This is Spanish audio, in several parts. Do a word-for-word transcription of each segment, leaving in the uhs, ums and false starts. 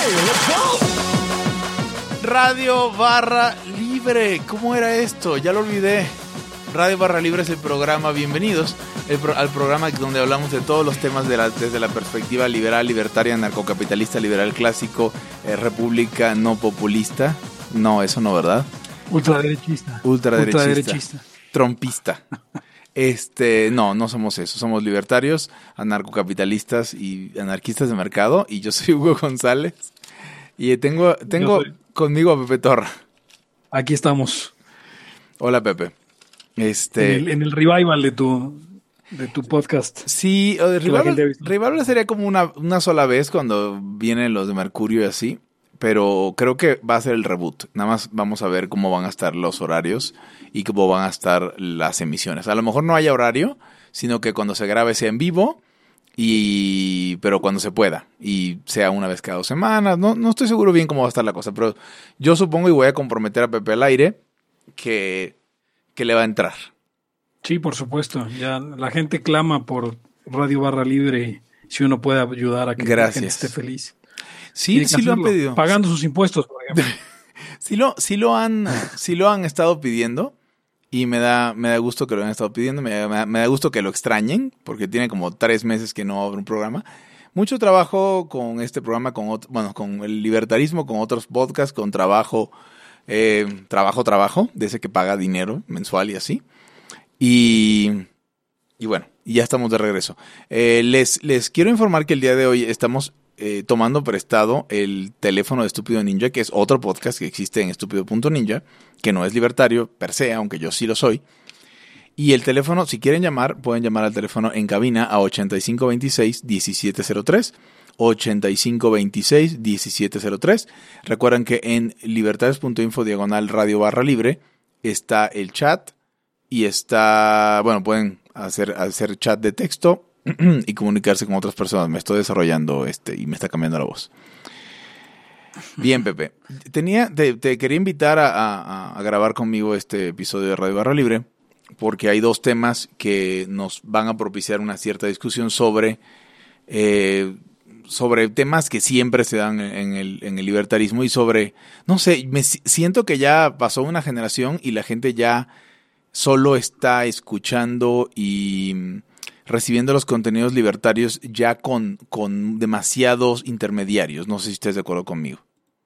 Radio Barra Libre. ¿Cómo era esto? Ya lo olvidé. Radio Barra Libre es el programa, bienvenidos el pro, al programa donde hablamos de todos los temas de la, desde la perspectiva liberal, libertaria, narcocapitalista, liberal clásico, eh, república no populista. No, eso no, ¿verdad? Ultraderechista. Ultraderechista. Ultraderechista. Trompista. Este, no, no somos eso. Somos libertarios, anarcocapitalistas y anarquistas de mercado. Y yo soy Hugo González. Y tengo, tengo conmigo a Pepe Torra. Aquí estamos. Hola, Pepe. Este, en, el, en el revival de tu, de tu podcast. Sí, o de revival, revival sería como una, una sola vez cuando vienen los de Mercurio y así. Pero creo que va a ser el reboot. Nada más vamos a ver cómo van a estar los horarios y cómo van a estar las emisiones. A lo mejor no haya horario, sino que cuando se grabe sea en vivo, y pero cuando se pueda. Y sea una vez cada dos semanas. No, no estoy seguro bien cómo va a estar la cosa, pero yo supongo y voy a comprometer a Pepe al aire que, que le va a entrar. Sí, por supuesto. Ya la gente clama por Radio Barra Libre si uno puede ayudar a que Gracias. la gente esté feliz. Sí, sí lo han pedido. Pagando sus impuestos, por ejemplo. sí, lo, sí, lo han, sí lo han estado pidiendo y me da, me da gusto que lo han estado pidiendo, me, me, me da gusto que lo extrañen porque tiene como tres meses que no abre un programa. Mucho trabajo con este programa, con otro, bueno, con el libertarismo, con otros podcasts, con trabajo, eh, trabajo, trabajo, de ese que paga dinero mensual y así. Y, y bueno, y ya estamos de regreso. Eh, les, les quiero informar que el día de hoy estamos Eh, tomando prestado el teléfono de Estúpido Ninja, que es otro podcast que existe en estúpido punto ninja, que no es libertario per se, aunque yo sí lo soy. Y el teléfono, si quieren llamar, pueden llamar al teléfono en cabina a ochenta y cinco veintiséis diecisiete cero tres, ochenta y cinco veintiséis diecisiete cero tres. Recuerden que en libertades punto info diagonal radio barra libre está el chat y está, bueno, pueden hacer, hacer chat de texto y comunicarse con otras personas. Me estoy desarrollando este y me está cambiando la voz. Bien, Pepe. Tenía, te, te quería invitar a, a, a grabar conmigo este episodio de Radio Barra Libre porque hay dos temas que nos van a propiciar una cierta discusión sobre, eh, sobre temas que siempre se dan en el, en el libertarismo y sobre, no sé, me siento que ya pasó una generación y la gente ya solo está escuchando y recibiendo los contenidos libertarios ya con, con demasiados intermediarios. No sé si estés de acuerdo conmigo.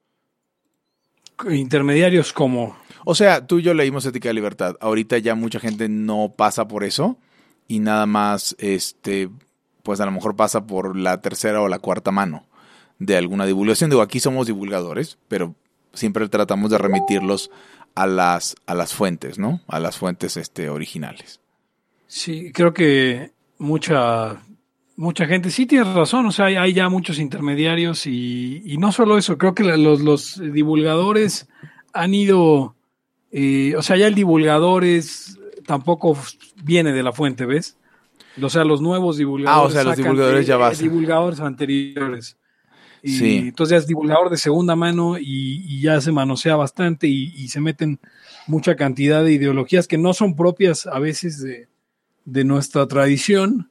¿Intermediarios cómo? O sea, tú y yo leímos Ética de Libertad. Ahorita ya mucha gente no pasa por eso y nada más, este, pues a lo mejor pasa por la tercera o la cuarta mano de alguna divulgación. Digo, aquí somos divulgadores, pero siempre tratamos de remitirlos a las, a las fuentes, ¿no? A las fuentes este, originales. Sí, creo que mucha mucha gente, sí tienes razón, o sea, hay, hay ya muchos intermediarios y, y no solo eso, creo que los, los divulgadores han ido, eh, o sea, ya el divulgador es, tampoco viene de la fuente, ¿ves? O sea, los nuevos divulgadores. Ah, o sea, los divulgadores de, ya basan. Divulgadores anteriores. Y sí. Entonces ya es divulgador de segunda mano y, y ya se manosea bastante y, y se meten mucha cantidad de ideologías que no son propias a veces de de nuestra tradición.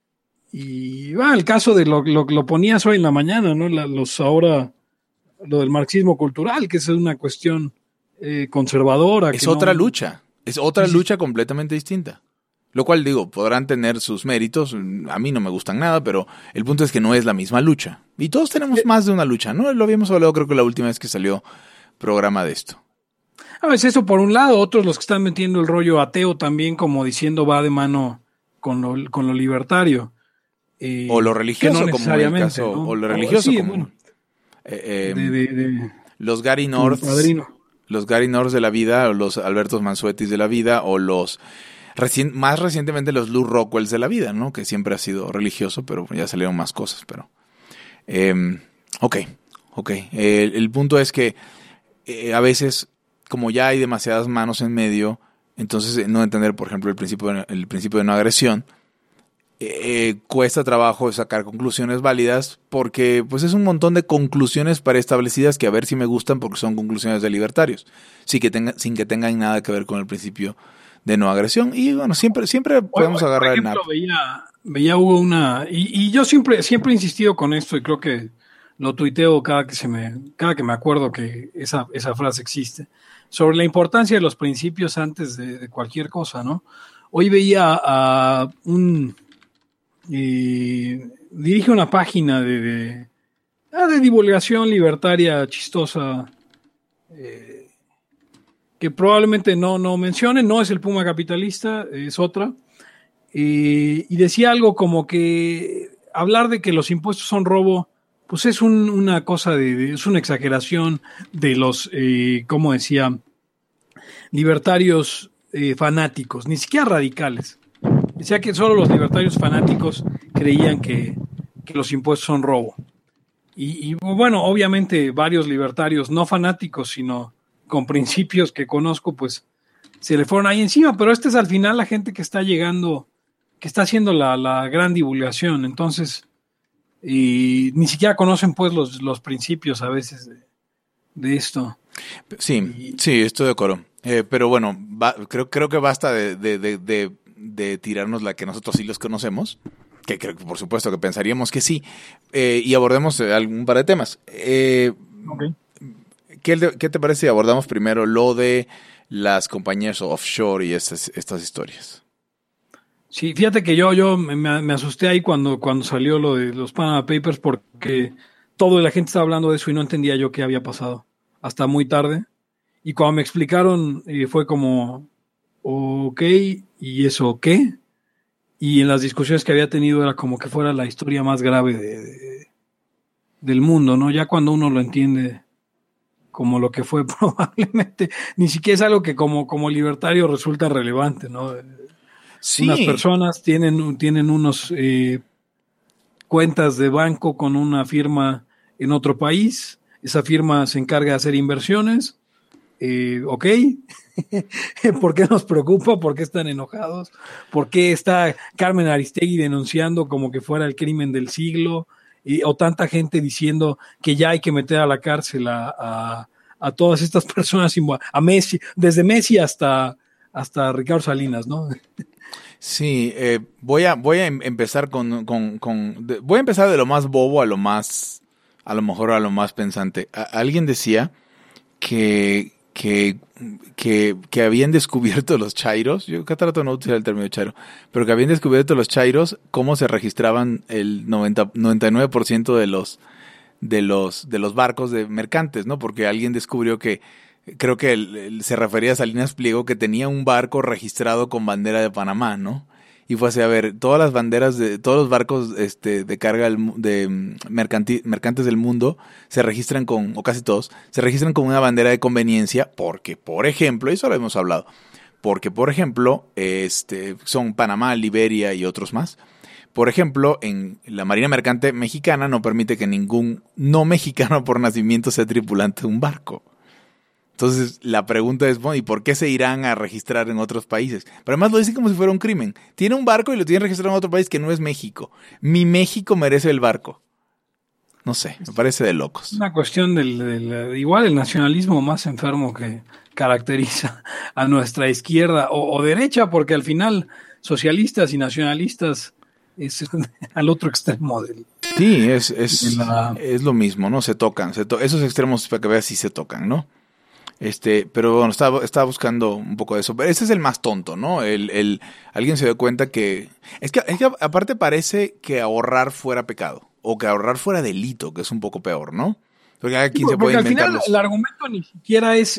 Y va, ah, el caso de lo, lo, lo ponías hoy en la mañana, ¿no? La, los ahora, lo del marxismo cultural, que es una cuestión eh, conservadora. Es que otra no, lucha, es otra sí, lucha completamente distinta. Lo cual, digo, podrán tener sus méritos, a mí no me gustan nada, pero el punto es que no es la misma lucha. Y todos tenemos eh, más de una lucha, ¿no? Lo habíamos hablado creo que la última vez que salió programa de esto. A veces eso por un lado, otros los que están metiendo el rollo ateo también, como diciendo va de mano con lo, con lo libertario. Eh, o lo religioso, no como en el caso, ¿no? o lo religioso, o, sí, como bueno, eh, eh, de, de, de, los Gary North, los Gary North de la vida, o los Albertos Mansuetis de la vida, o los recien, más recientemente los Lou Rockwells de la vida, ¿no? Que siempre ha sido religioso, pero ya salieron más cosas, pero eh, ok, ok. Eh, el, el punto es que eh, a veces, como ya hay demasiadas manos en medio, entonces no entender, por ejemplo, el principio de, el principio de no agresión, eh, cuesta trabajo sacar conclusiones válidas porque pues es un montón de conclusiones preestablecidas que a ver si me gustan porque son conclusiones de libertarios, sin que, tenga, sin que tengan nada que ver con el principio de no agresión. Y bueno, siempre, siempre podemos bueno, agarrar por ejemplo, el nap. Veía, veía hubo una, y, y yo siempre, siempre he insistido con esto y creo que lo tuiteo cada que se me, cada que me acuerdo que esa, esa frase existe, sobre la importancia de los principios antes de, de cualquier cosa, ¿no? Hoy veía a un eh, dirige una página de, de, ah, de divulgación libertaria chistosa, eh, que probablemente no, no mencione, no es el Puma Capitalista, es otra, eh, y decía algo como que hablar de que los impuestos son robo, pues es un, una cosa de, de, es una exageración de los, eh, como decía, libertarios eh, fanáticos, ni siquiera radicales. Decía que solo los libertarios fanáticos creían que, que los impuestos son robo. Y, y bueno, obviamente varios libertarios no fanáticos, sino con principios que conozco, pues se le fueron ahí encima, pero esta es al final la gente que está llegando, que está haciendo la, la gran divulgación, entonces y ni siquiera conocen pues los, los principios a veces de, de esto. Sí, y, sí, estoy de acuerdo. Eh, pero bueno, va, creo, creo que basta de, de, de, de, de tirarnos la que nosotros sí los conocemos, que creo que por supuesto que pensaríamos que sí, eh, y abordemos algún par de temas. Eh, okay. ¿qué, ¿Qué te parece si abordamos primero lo de las compañías offshore y estas, estas historias? Sí, fíjate que yo, yo me, me asusté ahí cuando, cuando salió lo de los Panama Papers, porque toda la gente estaba hablando de eso y no entendía yo qué había pasado hasta muy tarde. Y cuando me explicaron eh, fue como, ok, ¿y eso qué? Y en las discusiones que había tenido era como que fuera la historia más grave de, de, del mundo, ¿no? Ya cuando uno lo entiende como lo que fue, probablemente ni siquiera es algo que como, como libertario resulta relevante, ¿no? Sí. Unas personas tienen, tienen unos eh, cuentas de banco con una firma en otro país. Esa firma se encarga de hacer inversiones. Eh, ok. ¿Por qué nos preocupa? ¿Por qué están enojados? ¿Por qué está Carmen Aristegui denunciando como que fuera el crimen del siglo? Y, o tanta gente diciendo que ya hay que meter a la cárcel a, a, a todas estas personas, a Messi, desde Messi hasta, hasta Ricardo Salinas, ¿no? Sí, eh, voy a voy a empezar con, con, con de, voy a empezar de lo más bobo a lo más, a lo mejor a lo más pensante. A, alguien decía que, que, que, que habían descubierto los chairos, yo acá trato de no utilizar el término chairo, pero que habían descubierto los chairos cómo se registraban el noventa, noventa y nueve por ciento de los, de los, de los barcos de mercantes, ¿no? Porque alguien descubrió que creo que el, el, se refería a Salinas Pliego, que tenía un barco registrado con bandera de Panamá, ¿no? Y fue así, a ver, todas las banderas de todos los barcos este, de carga de mercanti, mercantes del mundo se registran con, o casi todos, se registran con una bandera de conveniencia porque, por ejemplo, y eso lo hemos hablado, porque, por ejemplo, este, son Panamá, Liberia y otros más. Por ejemplo, en la Marina Mercante Mexicana no permite que ningún no mexicano por nacimiento sea tripulante de un barco. Entonces, la pregunta es, bueno, ¿y por qué se irán a registrar en otros países? Pero además lo dicen como si fuera un crimen. Tiene un barco y lo tiene registrado en otro país que no es México. Mi México merece el barco. No sé, me parece de locos. Una cuestión del, del igual el nacionalismo más enfermo que caracteriza a nuestra izquierda o, o derecha, porque al final socialistas y nacionalistas es al otro extremo del... Sí, es, es, de la... es lo mismo, ¿no? Se tocan. Se to- esos extremos, para que veas, sí se tocan, ¿no? Este, pero bueno, estaba, estaba buscando un poco de eso. Pero ese es el más tonto, ¿no? El, el, alguien se dio cuenta que es, que... es que aparte parece que ahorrar fuera pecado. O que ahorrar fuera delito, que es un poco peor, ¿no? Porque cada quien sí, se puede al inventar final los... el argumento ni siquiera es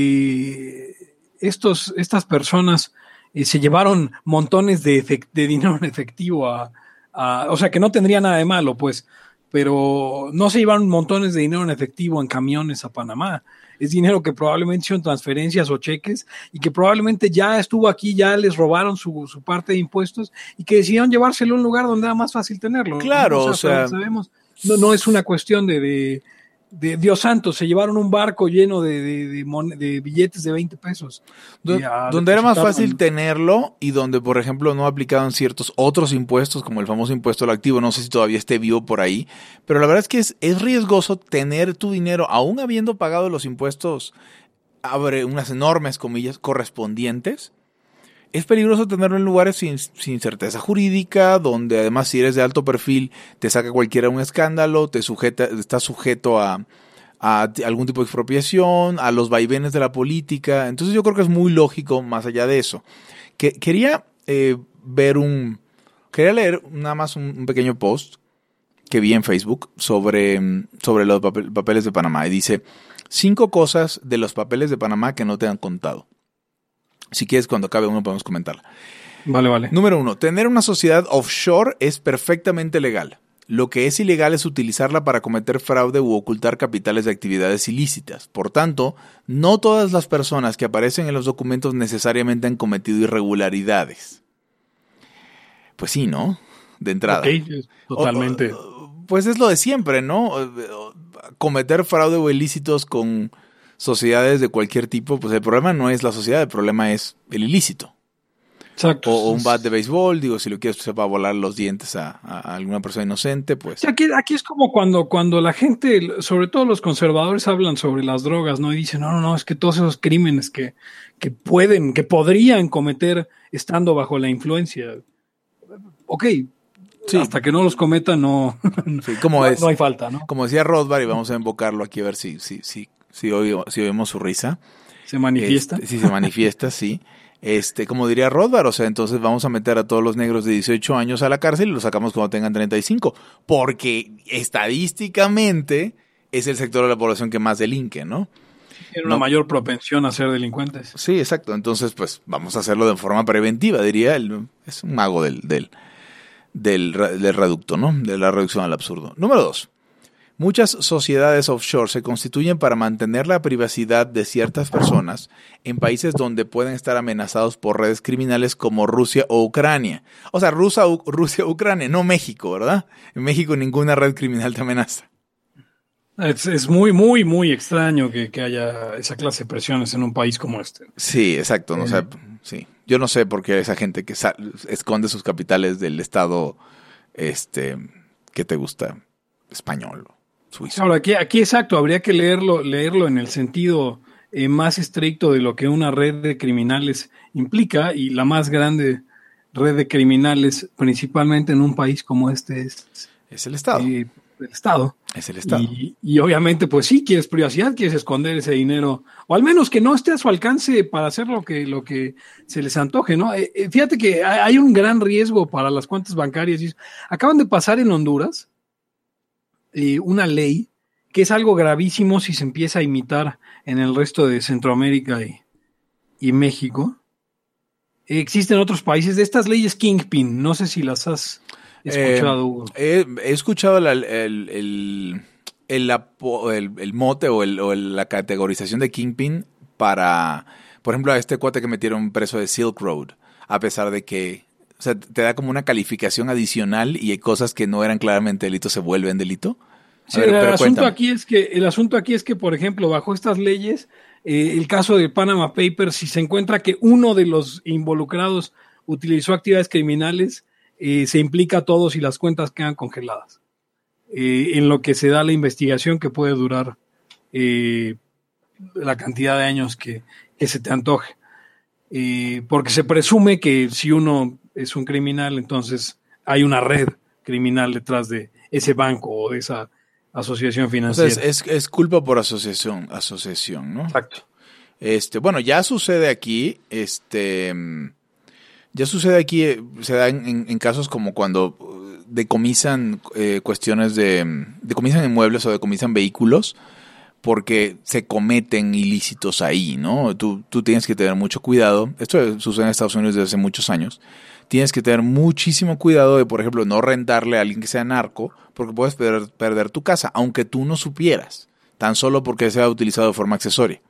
eh, estos, estas personas eh, se llevaron montones de, efect- de dinero en efectivo a, a... O sea, que no tendría nada de malo, pues. Pero no se llevaron montones de dinero en efectivo en camiones a Panamá. Es dinero que probablemente hicieron transferencias o cheques y que probablemente ya estuvo aquí, ya les robaron su, su parte de impuestos y que decidieron llevárselo a un lugar donde era más fácil tenerlo. Claro, ¿no? O sea, o sea... sabemos, no, no es una cuestión de, de, de Dios santo, se llevaron un barco lleno de, de, de, mon- de billetes de veinte pesos. Do- donde era más fácil tenerlo y donde, por ejemplo, no aplicaban ciertos otros impuestos, como el famoso impuesto al activo, no sé si todavía esté vivo por ahí, pero la verdad es que es, es riesgoso tener tu dinero, aún habiendo pagado los impuestos, abre unas enormes comillas, correspondientes, es peligroso tenerlo en lugares sin, sin certeza jurídica, donde además si eres de alto perfil te saca cualquiera un escándalo, te sujeta, estás sujeto a, a algún tipo de expropiación, a los vaivenes de la política. Entonces yo creo que es muy lógico más allá de eso. Que, quería eh, ver un... Quería leer nada más un, un pequeño post que vi en Facebook sobre, sobre los papel, papeles de Panamá. Y dice, cinco cosas de los papeles de Panamá que no te han contado. Si quieres, cuando acabe uno podemos comentarla. Vale, vale. Número uno, tener una sociedad offshore es perfectamente legal. Lo que es ilegal es utilizarla para cometer fraude u ocultar capitales de actividades ilícitas. Por tanto, no todas las personas que aparecen en los documentos necesariamente han cometido irregularidades. Pues sí, ¿no? De entrada. Okay, totalmente. O, o, pues es lo de siempre, ¿no? Cometer fraude o ilícitos con sociedades de cualquier tipo, pues el problema no es la sociedad, el problema es el ilícito. Exacto. O, o un bat de béisbol, digo, si lo quieres usar para volar los dientes a, a alguna persona inocente, pues... Sí, aquí, aquí es como cuando, cuando la gente, sobre todo los conservadores, hablan sobre las drogas, ¿no? Y dicen, no, no, no, es que todos esos crímenes que, que pueden, que podrían cometer estando bajo la influencia. Ok, sí. Hasta que no los cometa no, sí, como no, es, no hay falta, ¿no? Como decía Rothbard, y vamos a invocarlo aquí a ver si, si, si, si, oímos, si oímos su risa. ¿Se manifiesta? Este, si se manifiesta, sí. Este, como diría Rothbard, o sea, entonces vamos a meter a todos los negros de dieciocho años a la cárcel y los sacamos cuando tengan treinta y cinco, porque estadísticamente es el sector de la población que más delinque, ¿no? Tiene una no. mayor propensión a ser delincuentes. Sí, exacto. Entonces, pues, vamos a hacerlo de forma preventiva, diría él. Es un mago del, del, del, del reducto, ¿no? De la reducción al absurdo. Número dos. Muchas sociedades offshore se constituyen para mantener la privacidad de ciertas personas en países donde pueden estar amenazados por redes criminales como Rusia o Ucrania. O sea, Rusia, Rusia, Ucrania, no México, ¿verdad? En México ninguna red criminal te amenaza. Es, es muy, muy, muy extraño que, que haya esa clase de presiones en un país como este. Sí, exacto. ¿no? Eh. O sea, sí. Yo no sé por qué esa gente que esconde sus capitales del Estado, este, ¿qué te gusta? Español. Suizo. Ahora, aquí, aquí exacto, habría que leerlo, leerlo en el sentido eh, más estricto de lo que una red de criminales implica, y la más grande red de criminales, principalmente en un país como este, es, es el Estado. Eh, el Estado. Es el Estado. Y, y obviamente, pues sí, quieres privacidad, quieres esconder ese dinero, o al menos que no esté a su alcance para hacer lo que, lo que se les antoje, ¿no? Eh, eh, fíjate que hay un gran riesgo para las cuentas bancarias. Acaban de pasar en Honduras Eh, una ley que es algo gravísimo si se empieza a imitar en el resto de Centroamérica y, y México. Eh, existen otros países de estas leyes Kingpin, no sé si las has escuchado, Hugo. Eh, he, he escuchado la, el, el, el, el, el, el mote o, el, o el, la categorización de Kingpin para, por ejemplo, a este cuate que metieron preso de Silk Road, a pesar de que o sea, te da como una calificación adicional y hay cosas que no eran claramente delito se vuelven delito. A sí, ver, el, pero asunto aquí es que, el asunto aquí es que, por ejemplo, bajo estas leyes, eh, el caso de Panama Papers, si se encuentra que uno de los involucrados utilizó actividades criminales, eh, se implica a todos y las cuentas quedan congeladas. Eh, en lo que se da la investigación que puede durar eh, la cantidad de años que, que se te antoje. Eh, porque se presume que si uno es un criminal, entonces hay una red criminal detrás de ese banco o de esa asociación financiera. O sea, es, es, es culpa por asociación, asociación, ¿no? Exacto. Este, bueno, ya sucede aquí, este, ya sucede aquí, se da en, en, en casos como cuando decomisan eh, cuestiones de, decomisan inmuebles o decomisan vehículos, porque se cometen ilícitos ahí, ¿no? Tú, tú tienes que tener mucho cuidado. Esto sucede en Estados Unidos desde hace muchos años. Tienes que tener muchísimo cuidado de, por ejemplo, no rentarle a alguien que sea narco, porque puedes perder, perder tu casa, aunque tú no supieras, tan solo porque sea utilizado de forma accesoria.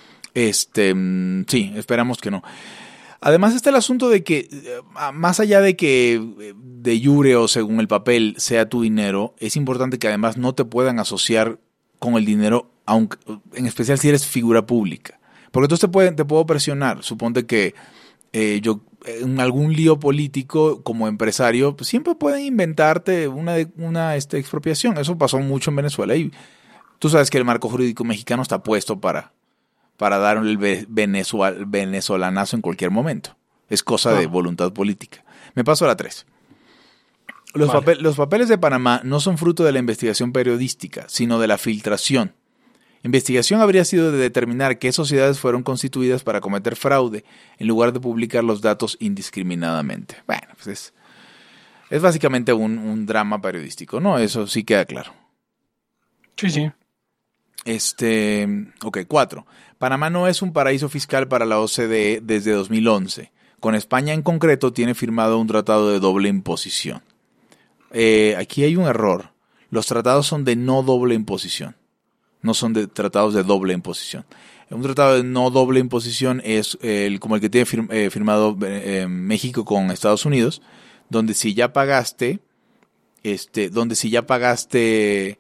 Este, sí, esperamos que no. Además está el asunto de que, más allá de que de jure o según el papel sea tu dinero, es importante que además no te puedan asociar con el dinero, aunque, en especial si eres figura pública. Porque entonces te, puede, te puedo presionar. Suponte que eh, yo en algún lío político como empresario, pues siempre pueden inventarte una, una este, expropiación. Eso pasó mucho en Venezuela. Y tú sabes que el marco jurídico mexicano está puesto para, para dar el venezuel, venezolanazo en cualquier momento. Es cosa Ah. de voluntad política. Me paso a la tres. Los, Vale. papel, los papeles de Panamá no son fruto de la investigación periodística, sino de la filtración. Investigación habría sido de determinar qué sociedades fueron constituidas para cometer fraude, en lugar de publicar los datos indiscriminadamente. Bueno, pues es, es básicamente un, un drama periodístico, ¿no? Eso sí queda claro. Sí, sí. Este, ok, cuatro. Panamá no es un paraíso fiscal para la O C D E desde dos mil once. Con España en concreto tiene firmado un tratado de doble imposición. Eh, aquí hay un error. Los tratados son de no doble imposición. No son de tratados de doble imposición. Un tratado de no doble imposición es eh, el, como el que tiene fir, eh, firmado eh, México con Estados Unidos, donde si ya pagaste, este, donde si ya pagaste,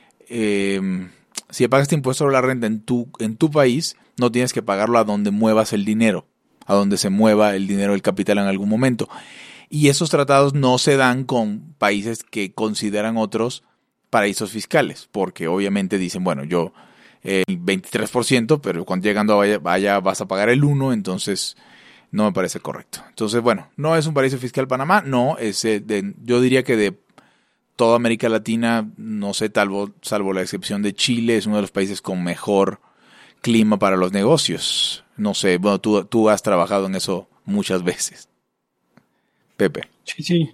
eh, si ya pagaste impuesto sobre la renta en tu, en tu país, no tienes que pagarlo a donde muevas el dinero, a donde se mueva el dinero, el capital en algún momento. Y esos tratados no se dan con países que consideran otros paraísos fiscales, porque obviamente dicen, bueno, yo eh, el veintitrés por ciento, pero cuando llegando a vaya, vaya vas a pagar el uno por ciento, entonces no me parece correcto. Entonces, bueno, no es un paraíso fiscal Panamá, no, es eh, de, yo diría que de toda América Latina, no sé, salvo, salvo la excepción de Chile, es uno de los países con mejor clima para los negocios. No sé, bueno, tú, tú has trabajado en eso muchas veces. Pepe. Sí, sí.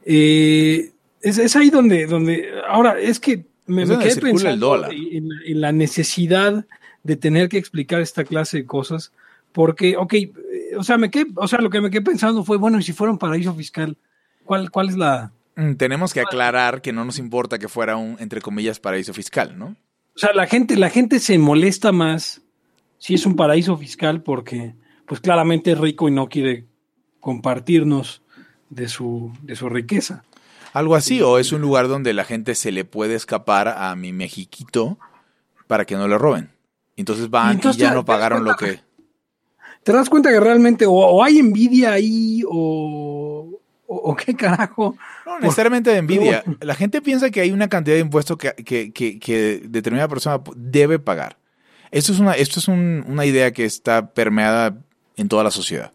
Eh, es, es ahí donde, donde, ahora, es que me, Es me donde quedé circula el pensando dólar. en, en la necesidad de tener que explicar esta clase de cosas, porque, ok, eh, o sea, me quedé, o sea, lo que me quedé pensando fue, bueno, y si fuera un paraíso fiscal, ¿cuál, cuál es la...? Mm, Tenemos que aclarar que no nos importa que fuera un, entre comillas, paraíso fiscal, ¿no? O sea, la gente, la gente se molesta más si es un paraíso fiscal porque, pues claramente es rico y no quiere compartirnos de su, de su riqueza. Algo así, o es un lugar donde la gente se le puede escapar a mi mexiquito para que no le roben. Entonces van y, entonces ya te- no te pagaron das lo cuenta- que... ¿Te das cuenta que realmente o, o hay envidia ahí o, o, o qué carajo? No necesariamente de envidia. Pero- La gente piensa que hay una cantidad de impuestos que, que, que, que determinada persona debe pagar. Esto es una, esto es un, una idea que está permeada en toda la sociedad.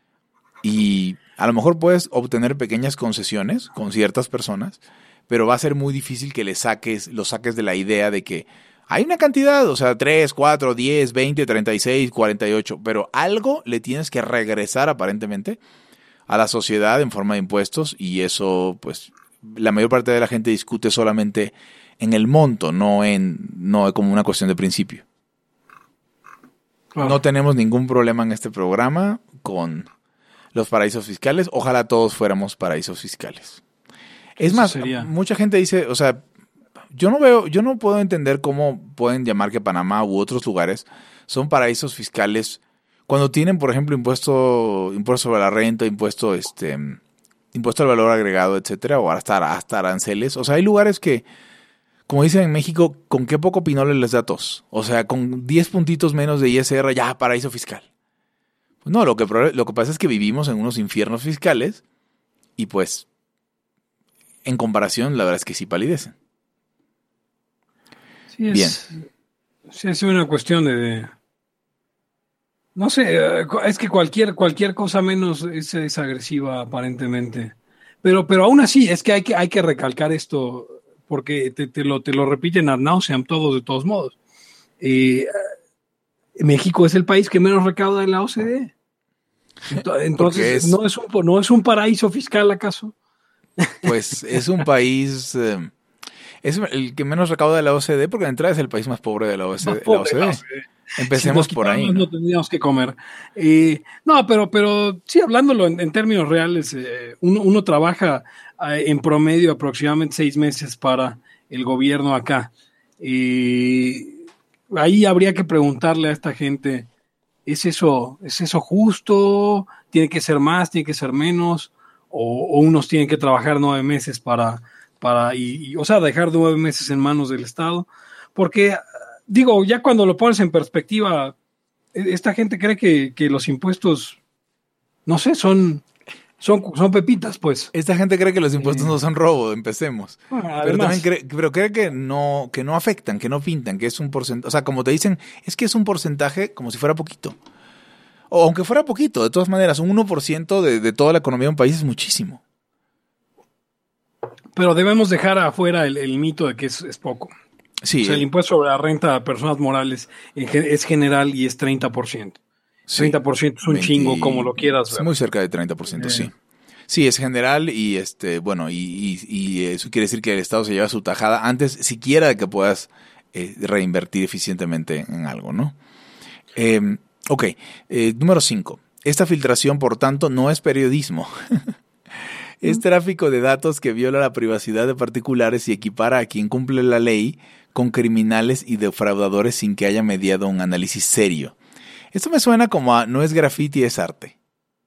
Y a lo mejor puedes obtener pequeñas concesiones con ciertas personas, pero va a ser muy difícil que le saques, lo saques de la idea de que hay una cantidad, o sea, tres, cuatro, diez, veinte, treinta y seis, cuarenta y ocho, pero algo le tienes que regresar aparentemente a la sociedad en forma de impuestos, y eso, pues, la mayor parte de la gente discute solamente en el monto, no en, no como una cuestión de principio. Claro. No tenemos ningún problema en este programa con los paraísos fiscales. Ojalá todos fuéramos paraísos fiscales. Es Eso más, sería. mucha gente dice, o sea, yo no veo, yo no puedo entender cómo pueden llamar que Panamá u otros lugares son paraísos fiscales cuando tienen, por ejemplo, impuesto, impuesto sobre la renta, impuesto, este, impuesto al valor agregado, etcétera, o hasta, hasta aranceles. O sea, hay lugares que, como dicen en México, con qué poco pinole les da tos. O sea, con diez puntitos menos de I S R, ya, paraíso fiscal. Pues no, lo que, lo que pasa es que vivimos en unos infiernos fiscales y pues, en comparación, la verdad es que sí palidecen. Sí, es, Bien. Sí, es una cuestión de, de- no sé, eh, es que cualquier, cualquier cosa menos es, es agresiva aparentemente. Pero, pero aún así, es que hay que, hay que recalcar esto, porque te, te lo, te lo repiten ad nauseam todos de todos modos. Eh, México es el país que menos recauda en la O C D E. Ento- Entonces, es- ¿no es un, no es un paraíso fiscal acaso? Pues es un país, eh, es el que menos recauda de la O C D E, porque de entrada es el país más pobre de la O C D E. Más pobre, la O C D E. la O C D E. Empecemos Si nos por ahí. quitáramos, ¿no? no tendríamos que comer. Eh, no, pero, pero sí, hablándolo en, en términos reales, eh, uno, uno trabaja eh, en promedio aproximadamente seis meses para el gobierno acá. Eh, ahí habría que preguntarle a esta gente, ¿es eso, es eso justo? ¿Tiene que ser más? ¿Tiene que ser menos? ¿O, o unos tienen que trabajar nueve meses para, para y, y, o sea, dejar nueve meses en manos del Estado? Porque digo, ya cuando lo pones en perspectiva, esta gente cree que, que los impuestos, no sé, son, son, son pepitas, pues. Esta gente cree que los impuestos Eh. no son robo, empecemos. Ah, Pero además, también cree, pero cree que no, que no afectan, que no pintan, que es un porcentaje. O sea, como te dicen, es que es un porcentaje como si fuera poquito. O aunque fuera poquito, de todas maneras, un uno por ciento de, de toda la economía de un país es muchísimo. Pero debemos dejar afuera el, el mito de que es, es poco. Sí. O sea, el impuesto sobre la renta a personas morales es general y es treinta por ciento. Sí, treinta por ciento es un veinte, chingo, como lo quieras ver. Es muy cerca de treinta por ciento, eh. sí. Sí, es general y, este bueno, y, y, y eso quiere decir que el Estado se lleva su tajada antes siquiera de que puedas eh, reinvertir eficientemente en algo, ¿no? Eh, ok, eh, número cinco. Esta filtración, por tanto, no es periodismo. Es tráfico de datos que viola la privacidad de particulares y equipara a quien cumple la ley con criminales y defraudadores sin que haya mediado un análisis serio. Esto me suena como a no es graffiti, es arte.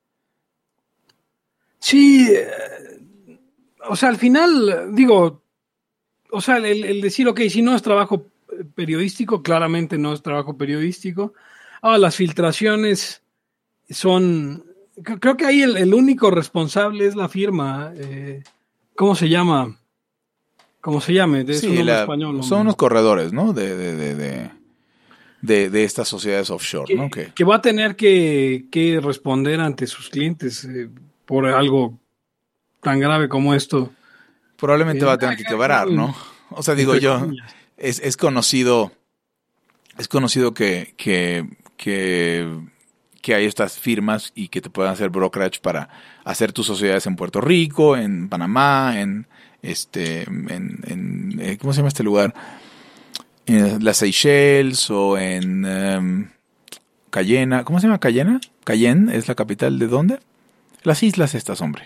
Sí, eh, o sea, al final, digo, o sea, el, el decir, ok, si no es trabajo periodístico, claramente no es trabajo periodístico. Ah, las filtraciones son, creo que ahí el, el único responsable es la firma, eh, ¿cómo se llama? ¿Cómo se llame? De sí, la, español, son unos corredores, ¿no? De, de, de, de, de, de estas sociedades offshore, que, ¿no? Que, que va a tener que, que responder ante sus clientes eh, por algo tan grave como esto. Probablemente eh, va a tener que quebrar, ¿no? O sea, digo yo, es, es conocido, es conocido que, que, que, que hay estas firmas y que te pueden hacer brokerage para hacer tus sociedades en Puerto Rico, en Panamá, en este, en, en eh, ¿cómo se llama este lugar? En las Seychelles o en um, Cayena. ¿Cómo se llama Cayena? Cayenne es la capital de ¿dónde? Las islas estas, hombre.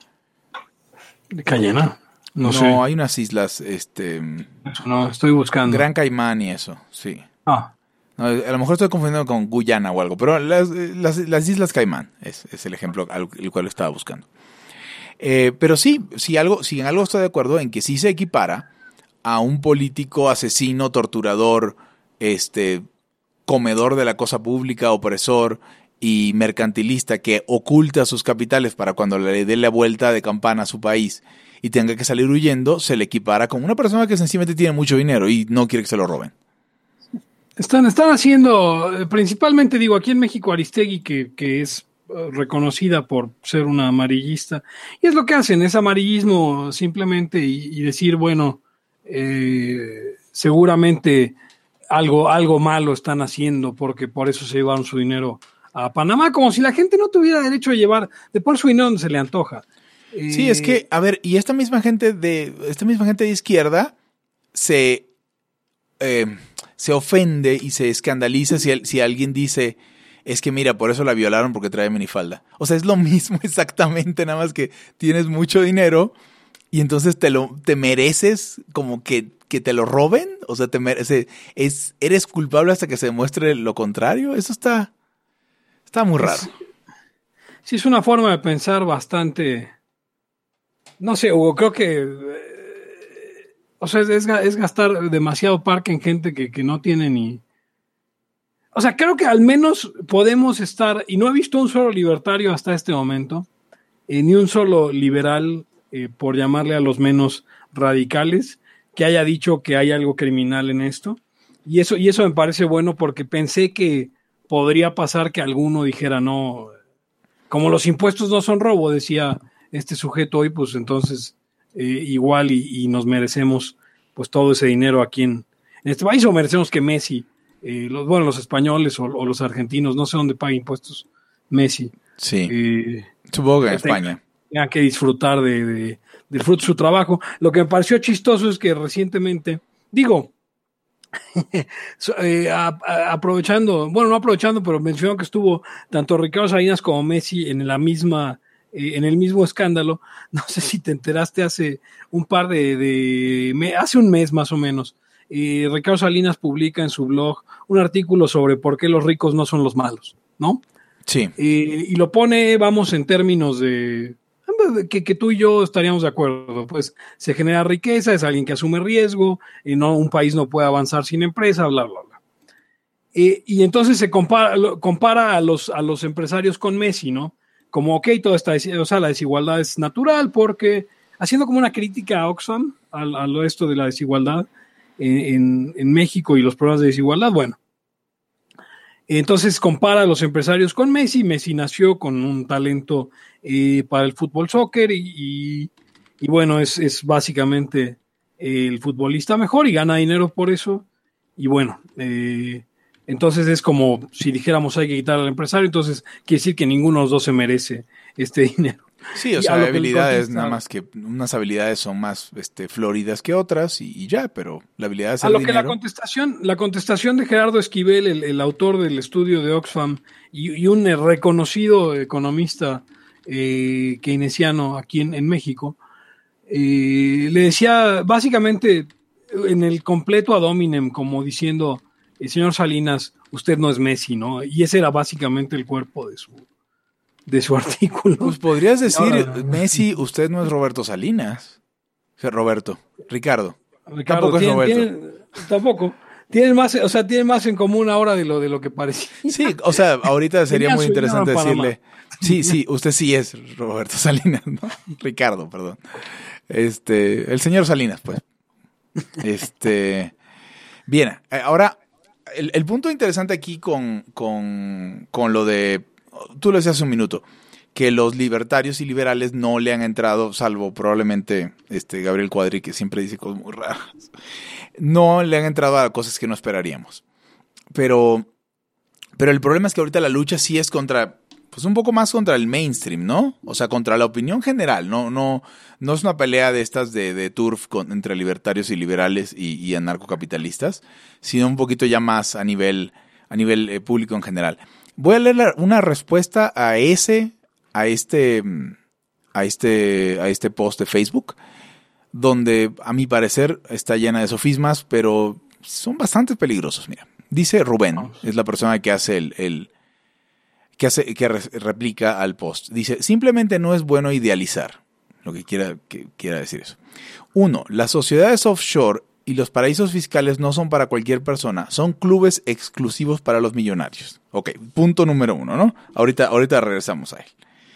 ¿De Cayena? No, no sé. No, hay unas islas, este... Eso no, estoy buscando. Gran Caimán y eso, sí. Ah. No, a lo mejor estoy confundiendo con Guyana o algo, pero las, las, las Islas Caimán es, es el ejemplo al el cual estaba buscando. Eh, pero sí, si, algo, si en algo estoy de acuerdo en que sí se equipara a un político asesino, torturador, este, comedor de la cosa pública, opresor y mercantilista que oculta sus capitales para cuando le dé la vuelta de campana a su país y tenga que salir huyendo, se le equipara con una persona que sencillamente tiene mucho dinero y no quiere que se lo roben. Están, están haciendo, principalmente digo, aquí en México Aristegui, que, que es reconocida por ser una amarillista, y es lo que hacen, es amarillismo simplemente y, y decir, bueno, eh, seguramente algo, algo malo están haciendo porque por eso se llevaron su dinero a Panamá, como si la gente no tuviera derecho a llevar, de por su dinero donde se le antoja. Eh, sí, es que, a ver, y esta misma gente de, esta misma gente de izquierda se... Eh, se ofende y se escandaliza si, si alguien dice, es que mira, por eso la violaron porque trae minifalda. O sea, es lo mismo exactamente, nada más que tienes mucho dinero y entonces te lo te mereces como que, que te lo roben. O sea, te merece, es, eres culpable hasta que se demuestre lo contrario. Eso está, está muy raro. Es, sí, es una forma de pensar bastante, no sé, Hugo, creo que... O sea, es, es gastar demasiado parque en gente que, que no tiene ni... O sea, creo que al menos podemos estar... Y no he visto un solo libertario hasta este momento, eh, ni un solo liberal, eh, por llamarle a los menos radicales, que haya dicho que hay algo criminal en esto. Y eso, y eso me parece bueno porque pensé que podría pasar que alguno dijera, no, como los impuestos no son robo, decía este sujeto hoy, pues entonces... Eh, igual y, y nos merecemos pues todo ese dinero aquí en, en este país, o merecemos que Messi, eh, los, bueno, los españoles o, o los argentinos, no sé dónde paga impuestos Messi. Sí, eh, supongo que en España. Tengan que disfrutar de, de, del fruto de su trabajo. Lo que me pareció chistoso es que recientemente, digo, eh, a, a, aprovechando, bueno, no aprovechando, pero mencionó que estuvo tanto Ricardo Salinas como Messi en la misma... Eh, en el mismo escándalo. No sé si te enteraste hace un par de, de me, hace un mes más o menos, eh, Ricardo Salinas publica en su blog un artículo sobre por qué los ricos no son los malos, ¿no? Sí. Eh, y lo pone, vamos, en términos de que, que tú y yo estaríamos de acuerdo, pues se genera riqueza, es alguien que asume riesgo, y no, un país no puede avanzar sin empresa, bla, bla, bla. Eh, y entonces se compara, compara a los, a los empresarios con Messi, ¿no? Como, ok, toda esta, o sea, la desigualdad es natural porque, haciendo como una crítica a Oxfam, a, a lo esto de la desigualdad en, en, en México y los problemas de desigualdad, bueno, Entonces compara a los empresarios con Messi. Messi nació con un talento eh, para el fútbol soccer y, y, y bueno, es, es básicamente el futbolista mejor y gana dinero por eso. Y bueno, eh, entonces es como si dijéramos hay que quitar al empresario, entonces quiere decir que ninguno de los dos se merece este dinero. Sí, o Y sea, a lo que habilidades, contesta- nada más que unas habilidades son más este, floridas que otras y, y ya, pero la habilidad de A hacer lo que la dinero. contestación, la contestación de Gerardo Esquivel, el, el autor del estudio de Oxfam y, y un reconocido economista eh, keynesiano aquí en, en México, eh, le decía básicamente en el completo ad hominem, como diciendo, el señor Salinas, usted no es Messi, ¿no? Y ese era básicamente el cuerpo de su, de su artículo. Pues podrías Y decir, ahora- Messi, usted no es Roberto Salinas. O sea, Roberto, Ricardo. Ricardo, Tampoco es tienen- Roberto. tienen- tampoco. Tienen más, o sea, tienen más en común ahora de lo de lo que parecía. Sí, o sea, ahorita sería Tenía muy su dinero interesante en Panamá. decirle, sí, sí, usted sí es Roberto Salinas, ¿no? Ricardo, perdón. Este, el señor Salinas, pues. Este, bien, eh, ahora, el, el punto interesante aquí con, con, con lo de, tú lo decías hace un minuto, que los libertarios y liberales no le han entrado, salvo probablemente este Gabriel Cuadri, que siempre dice cosas muy raras, no le han entrado a cosas que no esperaríamos. Pero, pero el problema es que ahorita la lucha sí es contra, pues un poco más contra el mainstream, ¿no? O sea, contra la opinión general, no, no, no es una pelea de estas de, de turf con, entre libertarios y liberales y, y anarcocapitalistas, sino un poquito ya más a nivel, a nivel eh, público en general. Voy a leer la- una respuesta a ese, a este, a este, a este post de Facebook, donde a mi parecer está llena de sofismas, pero son bastante peligrosos. Mira, dice Rubén, Vamos. es la persona que hace el, el que hace, que re- replica al post. Dice, simplemente no es bueno idealizar, lo que quiera, que quiera decir eso. Uno, las sociedades offshore y los paraísos fiscales no son para cualquier persona, son clubes exclusivos para los millonarios. Ok, punto número uno, ¿no? Ahorita, ahorita regresamos a él.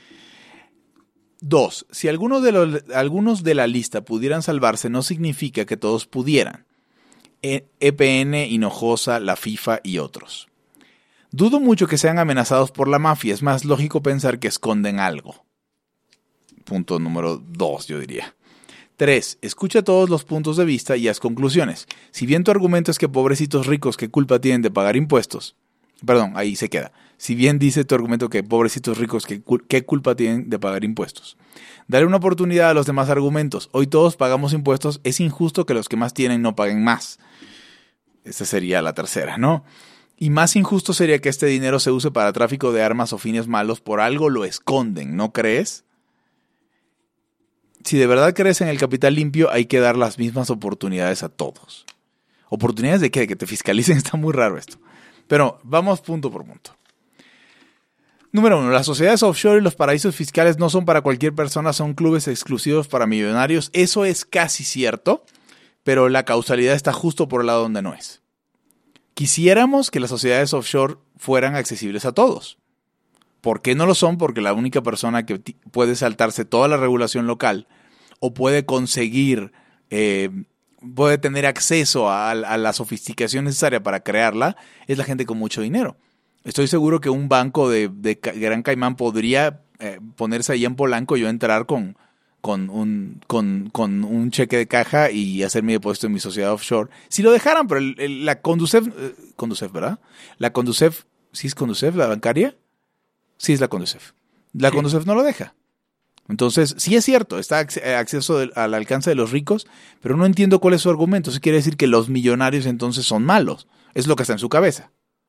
Dos, si algunos de, los, algunos de la lista pudieran salvarse, no significa que todos pudieran. E- EPN, Hinojosa, la FIFA y otros. Dudo mucho que sean amenazados por la mafia, es más lógico pensar que esconden algo. Punto número dos, yo diría. Tres, escucha todos los puntos de vista y haz conclusiones. Si bien tu argumento es que pobrecitos ricos, ¿qué culpa tienen de pagar impuestos? Perdón, ahí se queda. Si bien dice tu argumento que pobrecitos ricos, ¿qué, cul- qué culpa tienen de pagar impuestos? Dale una oportunidad a los demás argumentos. Hoy todos pagamos impuestos, es injusto que los que más tienen no paguen más. Esa sería la tercera, ¿no? Y más injusto sería que este dinero se use para tráfico de armas o fines malos, por algo lo esconden, ¿no crees? Si de verdad crees en el capital limpio, hay que dar las mismas oportunidades a todos. ¿Oportunidades de qué? De que te fiscalicen, está muy raro esto. Pero vamos punto por punto. Número uno, las sociedades offshore y los paraísos fiscales no son para cualquier persona, son clubes exclusivos para millonarios. Eso es casi cierto, pero la causalidad está justo por el lado donde no es. Quisiéramos que las sociedades offshore fueran accesibles a todos. ¿Por qué no lo son? Porque la única persona que t- puede saltarse toda la regulación local o puede conseguir, eh, puede tener acceso a, a la sofisticación necesaria para crearla, es la gente con mucho dinero. Estoy seguro que un banco de, de Ca- Gran Caimán podría eh, ponerse ahí en Polanco, yo entrar con, con, un, con, con un cheque de caja y hacer mi depósito en mi sociedad offshore. Si lo dejaran, pero el, el- la Conducef, eh, Conducef, ¿verdad? La Conducef, ¿sí es Conducef la bancaria? Sí es la Conducef. La Sí. Conducef no lo deja. Entonces, sí es cierto, está acce- acceso del- al alcance de los ricos, pero no entiendo cuál es su argumento. Eso quiere decir que los millonarios entonces son malos. Es lo que está en su cabeza.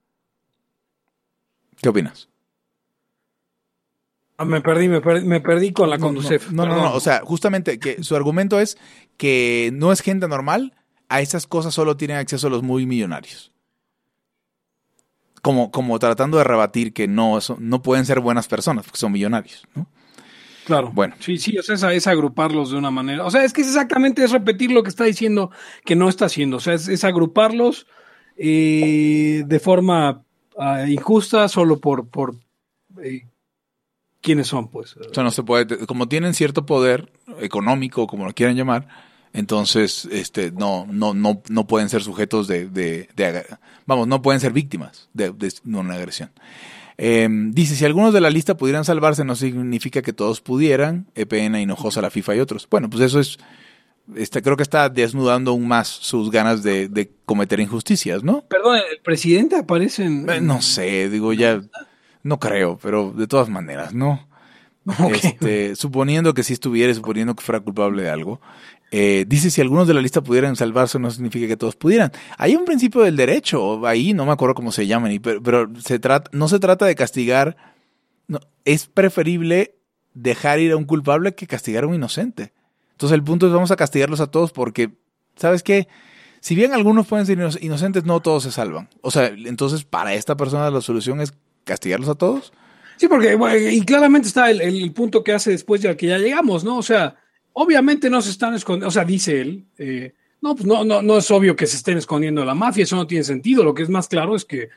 ¿Qué opinas? Ah, me perdí, me perdí, me perdí con la No, Conducef. No, no, no, perdón. no, o sea, justamente que su argumento es que no es gente normal, a esas cosas solo tienen acceso los muy millonarios. Como, como tratando de rebatir que no, eso, no pueden ser buenas personas porque son millonarios, ¿no? Claro. Bueno. Sí, sí, o sea, es, es agruparlos de una manera. O sea, es que es exactamente es repetir lo que está diciendo que no está haciendo. O sea, es, es agruparlos eh, de forma uh, injusta solo por, por eh, quiénes son, pues. O sea, no se puede, como tienen cierto poder económico, como lo quieran llamar, Entonces, este, no, no, no, no pueden ser sujetos de, de, de, vamos, no pueden ser víctimas de, de una agresión. Eh, dice, si algunos de la lista pudieran salvarse, no significa que todos pudieran. E P N, Hinojosa, la FIFA y otros. Bueno, pues eso es, este, creo que está desnudando aún más sus ganas de, de cometer injusticias, ¿no? Perdón, ¿el presidente aparece en...? Eh, no sé, digo, ya, no creo, pero de todas maneras, ¿no? Okay. Este, suponiendo que sí estuviera, suponiendo que fuera culpable de algo, eh, dice si algunos de la lista pudieran salvarse no significa que todos pudieran. Hay un principio del derecho ahí, no me acuerdo cómo se llaman, pero, pero se trata, no se trata de castigar, no, es preferible dejar ir a un culpable que castigar a un inocente. Entonces el punto es vamos a castigarlos a todos porque, ¿sabes qué? Si bien algunos pueden ser inocentes, no todos se salvan. O sea, entonces para esta persona la solución es castigarlos a todos. Sí, porque bueno, y claramente está el, el punto que hace después de que ya llegamos, ¿no? O sea, obviamente no se están escondiendo, o sea, dice él, eh, no, pues no, no, no es obvio que se estén escondiendo de la mafia, eso no tiene sentido. Lo que es más claro es que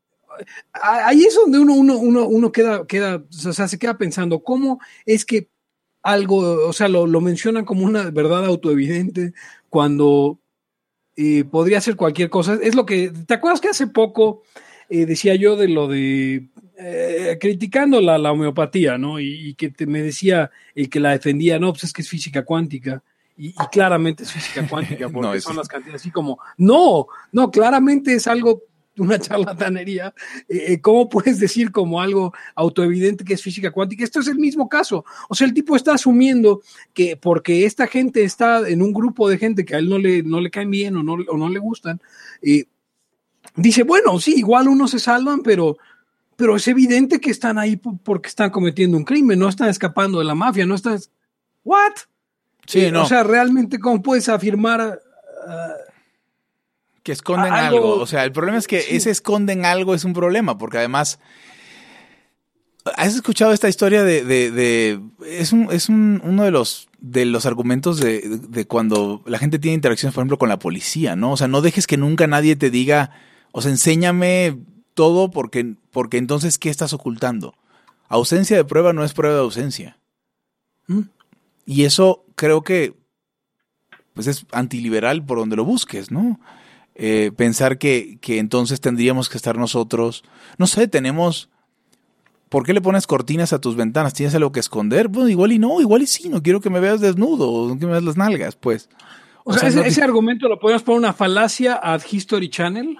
ahí es donde uno, uno, uno, uno queda, queda, o sea, se queda pensando, ¿cómo es que algo, o sea, lo, lo mencionan como una verdad autoevidente cuando eh, podría ser cualquier cosa? Es lo que, ¿te acuerdas que hace poco eh, decía yo de lo de Eh, criticando la, la homeopatía, ¿no? Y, y que te, me decía el que la defendía, no, pues es que es física cuántica. Y, y claramente es física cuántica, porque no, es... son las cantidades así como, no, no, claramente es algo, una charlatanería. Eh, ¿Cómo puedes decir como algo autoevidente que es física cuántica? Esto es el mismo caso. O sea, el tipo está asumiendo que porque esta gente está en un grupo de gente que a él no le, no le caen bien o no, o no le gustan, eh, dice, bueno, sí, igual unos se salvan, pero pero es evidente que están ahí porque están cometiendo un crimen, no están escapando de la mafia, no están... ¿What? Sí, eh, no. O sea, realmente, ¿cómo puedes afirmar uh, que esconden algo? algo? O sea, el problema es que sí. Ese esconden algo es un problema, porque además... ¿Has escuchado esta historia de... de, de es un, es un, uno de los, de los argumentos de, de, de cuando la gente tiene interacciones, por ejemplo, con la policía, ¿no? O sea, no dejes que nunca nadie te diga, o sea, enséñame... todo porque, porque entonces, ¿qué estás ocultando? Ausencia de prueba no es prueba de ausencia. ¿Mm? Y eso creo que pues es antiliberal por donde lo busques, ¿no? Eh, pensar que, que entonces tendríamos que estar nosotros, no sé, tenemos... ¿Por qué le pones cortinas a tus ventanas? ¿Tienes algo que esconder? Bueno, igual y no, igual y sí, no quiero que me veas desnudo, o que me veas las nalgas, pues. O, o sea, sea, ese, no te... ese argumento lo podemos poner una falacia ad History Channel.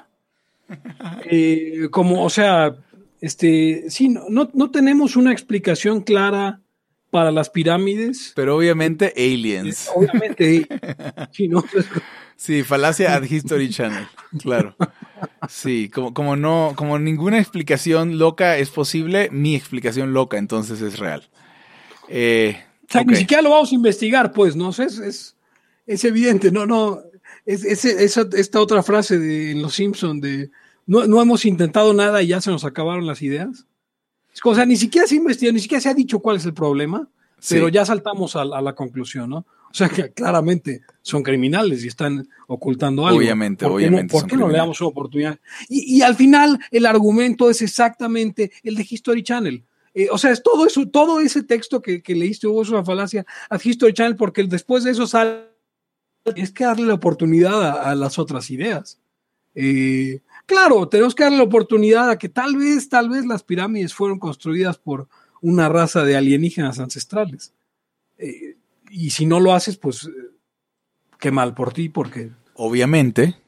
Eh, como, o sea, este, sí, no, no tenemos una explicación clara para las pirámides. Pero obviamente aliens. Eh, obviamente, sí, ¿no? Sí, falacia ad History Channel, claro. Sí, como, como no, como ninguna explicación loca es posible, mi explicación loca entonces es real. Eh, o sea, okay. Ni siquiera lo vamos a investigar, pues, ¿no? O sea, es, es, es evidente, no, no. Es, es, esa, esta otra frase de en Los Simpson de no, no hemos intentado nada y ya se nos acabaron las ideas. Es como, o sea, ni siquiera se ha investigado, ni siquiera se ha dicho cuál es el problema, sí. Pero ya saltamos a, a la conclusión, ¿no? O sea, que claramente son criminales y están ocultando algo. Obviamente, ¿Por obviamente. No, ¿Por qué no le damos una oportunidad? Y, y al final el argumento es exactamente el de History Channel. Eh, o sea, es todo eso, todo ese texto que, que leíste hubo una falacia a History Channel porque después de eso sale es que darle la oportunidad a, a las otras ideas. Eh, claro, tenemos que darle la oportunidad a que tal vez, tal vez las pirámides fueron construidas por una raza de alienígenas ancestrales. Eh, y si no lo haces, pues qué mal por ti, porque... Obviamente.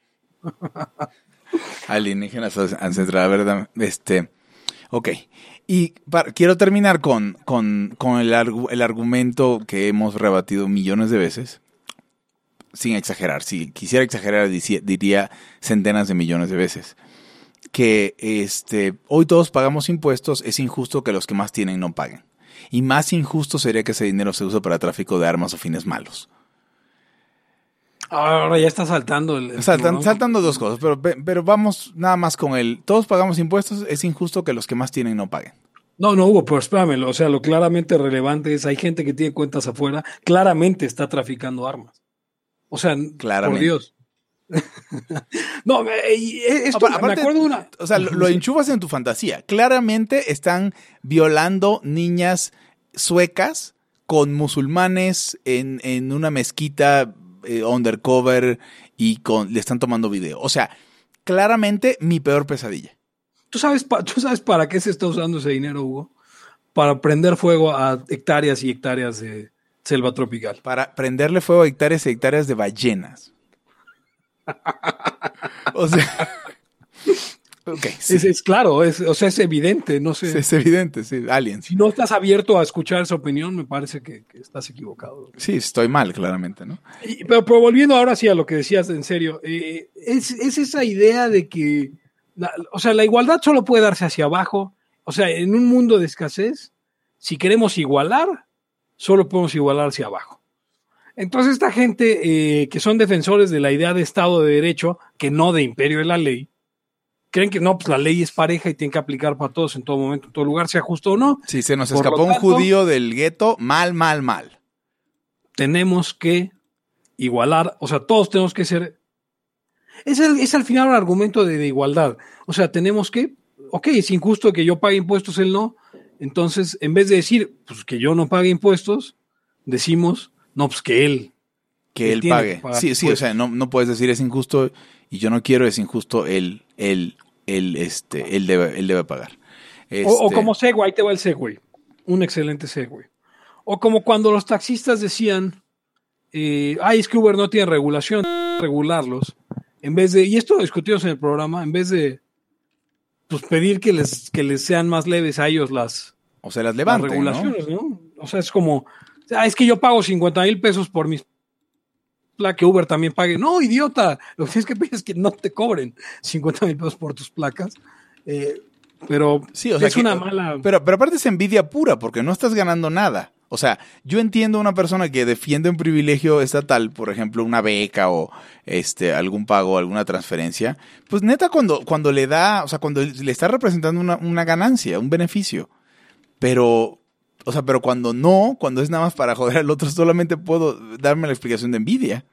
Alienígenas ancestrales, ¿verdad? Este, ok. Y para, quiero terminar con, con, con el, el argumento que hemos rebatido millones de veces. Sin exagerar, si quisiera exagerar diría centenas de millones de veces, que este, hoy todos pagamos impuestos, es injusto que los que más tienen no paguen. Y más injusto sería que ese dinero se use para tráfico de armas o fines malos. Ahora ya está saltando. El, el Saltan, saltando dos cosas, pero, pero vamos nada más con el, todos pagamos impuestos, es injusto que los que más tienen no paguen. No, no hubo, pero espérame, o sea, lo claramente relevante es, hay gente que tiene cuentas afuera, claramente está traficando armas. O sea, claramente. Por Dios. no, esto, Aparte, me acuerdo de una... O sea, lo, lo enchufas en tu fantasía. Claramente están violando niñas suecas con musulmanes en, en una mezquita eh, undercover y con, le están tomando video. O sea, claramente mi peor pesadilla. ¿Tú sabes, pa- ¿Tú sabes para qué se está usando ese dinero, Hugo? Para prender fuego a hectáreas y hectáreas de selva tropical. Para prenderle fuego a hectáreas y hectáreas de ballenas. O sea... Ok, sí. Es, es claro, es, o sea, es evidente, no sé. Es, es evidente, sí, aliens. Si no estás abierto a escuchar esa opinión, me parece que, que estás equivocado. Sí, estoy mal, claramente, ¿no? Y, pero, pero volviendo ahora sí a lo que decías en serio, eh, es, es esa idea de que, la, o sea, la igualdad solo puede darse hacia abajo. O sea, en un mundo de escasez, si queremos igualar, solo podemos igualar hacia abajo. Entonces, esta gente eh, que son defensores de la idea de Estado de Derecho, que no de imperio de la ley, creen que no, pues la ley es pareja y tiene que aplicar para todos en todo momento, en todo lugar, sea justo o no. Si se nos Por escapó lo un tanto, judío del gueto, mal, mal, mal. Tenemos que igualar, o sea, todos tenemos que ser... Es, el, es al final un argumento de, de igualdad. O sea, tenemos que... Ok, es injusto que yo pague impuestos, él no. Entonces, en vez de decir pues, que yo no pague impuestos, decimos, no, pues que él... Que él, él pague. Que sí, sí, o sea, no, no puedes decir es injusto y yo no quiero, es injusto, él, él, él, este, él debe, él debe pagar. Este... O, o como Segway, ahí te va el Segway. Un excelente Segway. O como cuando los taxistas decían, eh, ay, es que Uber no tiene regulación, regularlos. En vez de, y esto lo discutimos en el programa, en vez de pues, pedir que les, que les sean más leves a ellos las, o sea, las, levanten, las regulaciones, ¿no? ¿no? O sea, es como, ah, es que yo pago cincuenta mil pesos por mis placa, que Uber también pague. No, idiota, lo que tienes que pedir es que no te cobren cincuenta mil pesos por tus placas. Eh, pero sí, o sea, es que, una mala... Pero, pero aparte es envidia pura, porque no estás ganando nada. O sea, yo entiendo a una persona que defiende un privilegio estatal, por ejemplo, una beca o este algún pago, alguna transferencia, pues neta cuando, cuando le da, o sea, cuando le está representando una, una ganancia, un beneficio. Pero... O sea, pero cuando no, cuando es nada más para joder al otro, solamente puedo darme la explicación de envidia.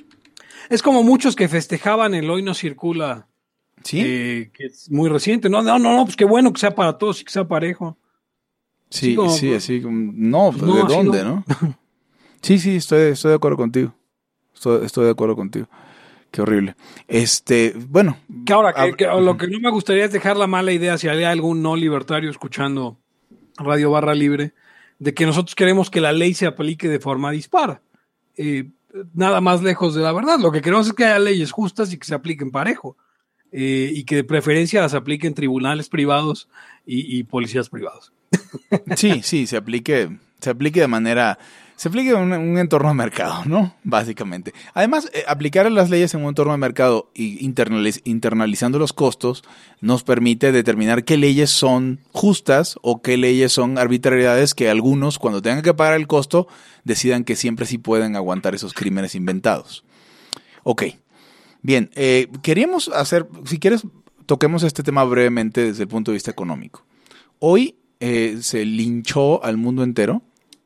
Es como muchos que festejaban el Hoy No Circula, ¿sí? Eh, que es muy reciente. No, no, no, pues qué bueno que sea para todos y que sea parejo. Sí, así como, sí, así como, no, pues, no, ¿de dónde, no? no? Sí, sí, estoy, estoy de acuerdo contigo. Estoy, estoy de acuerdo contigo. Qué horrible. Este, bueno. Que ahora, que, que, lo que no me gustaría es dejar la mala idea si hay algún no libertario escuchando Radio Barra Libre, de que nosotros queremos que la ley se aplique de forma dispar. Eh, nada más lejos de la verdad. Lo que queremos es que haya leyes justas y que se apliquen parejo. Eh, y que de preferencia las apliquen tribunales privados y, y policías privados. Sí, sí, se aplique, se aplique de manera... Se aplica en un, un entorno de mercado, ¿no? Básicamente. Además, eh, aplicar las leyes en un entorno de mercado y internaliz internalizando los costos nos permite determinar qué leyes son justas o qué leyes son arbitrariedades que algunos, cuando tengan que pagar el costo, decidan que siempre sí pueden aguantar esos crímenes inventados. Ok. Bien, eh, queríamos hacer, si quieres, toquemos este tema brevemente desde el punto de vista económico. Hoy eh, se linchó al mundo entero.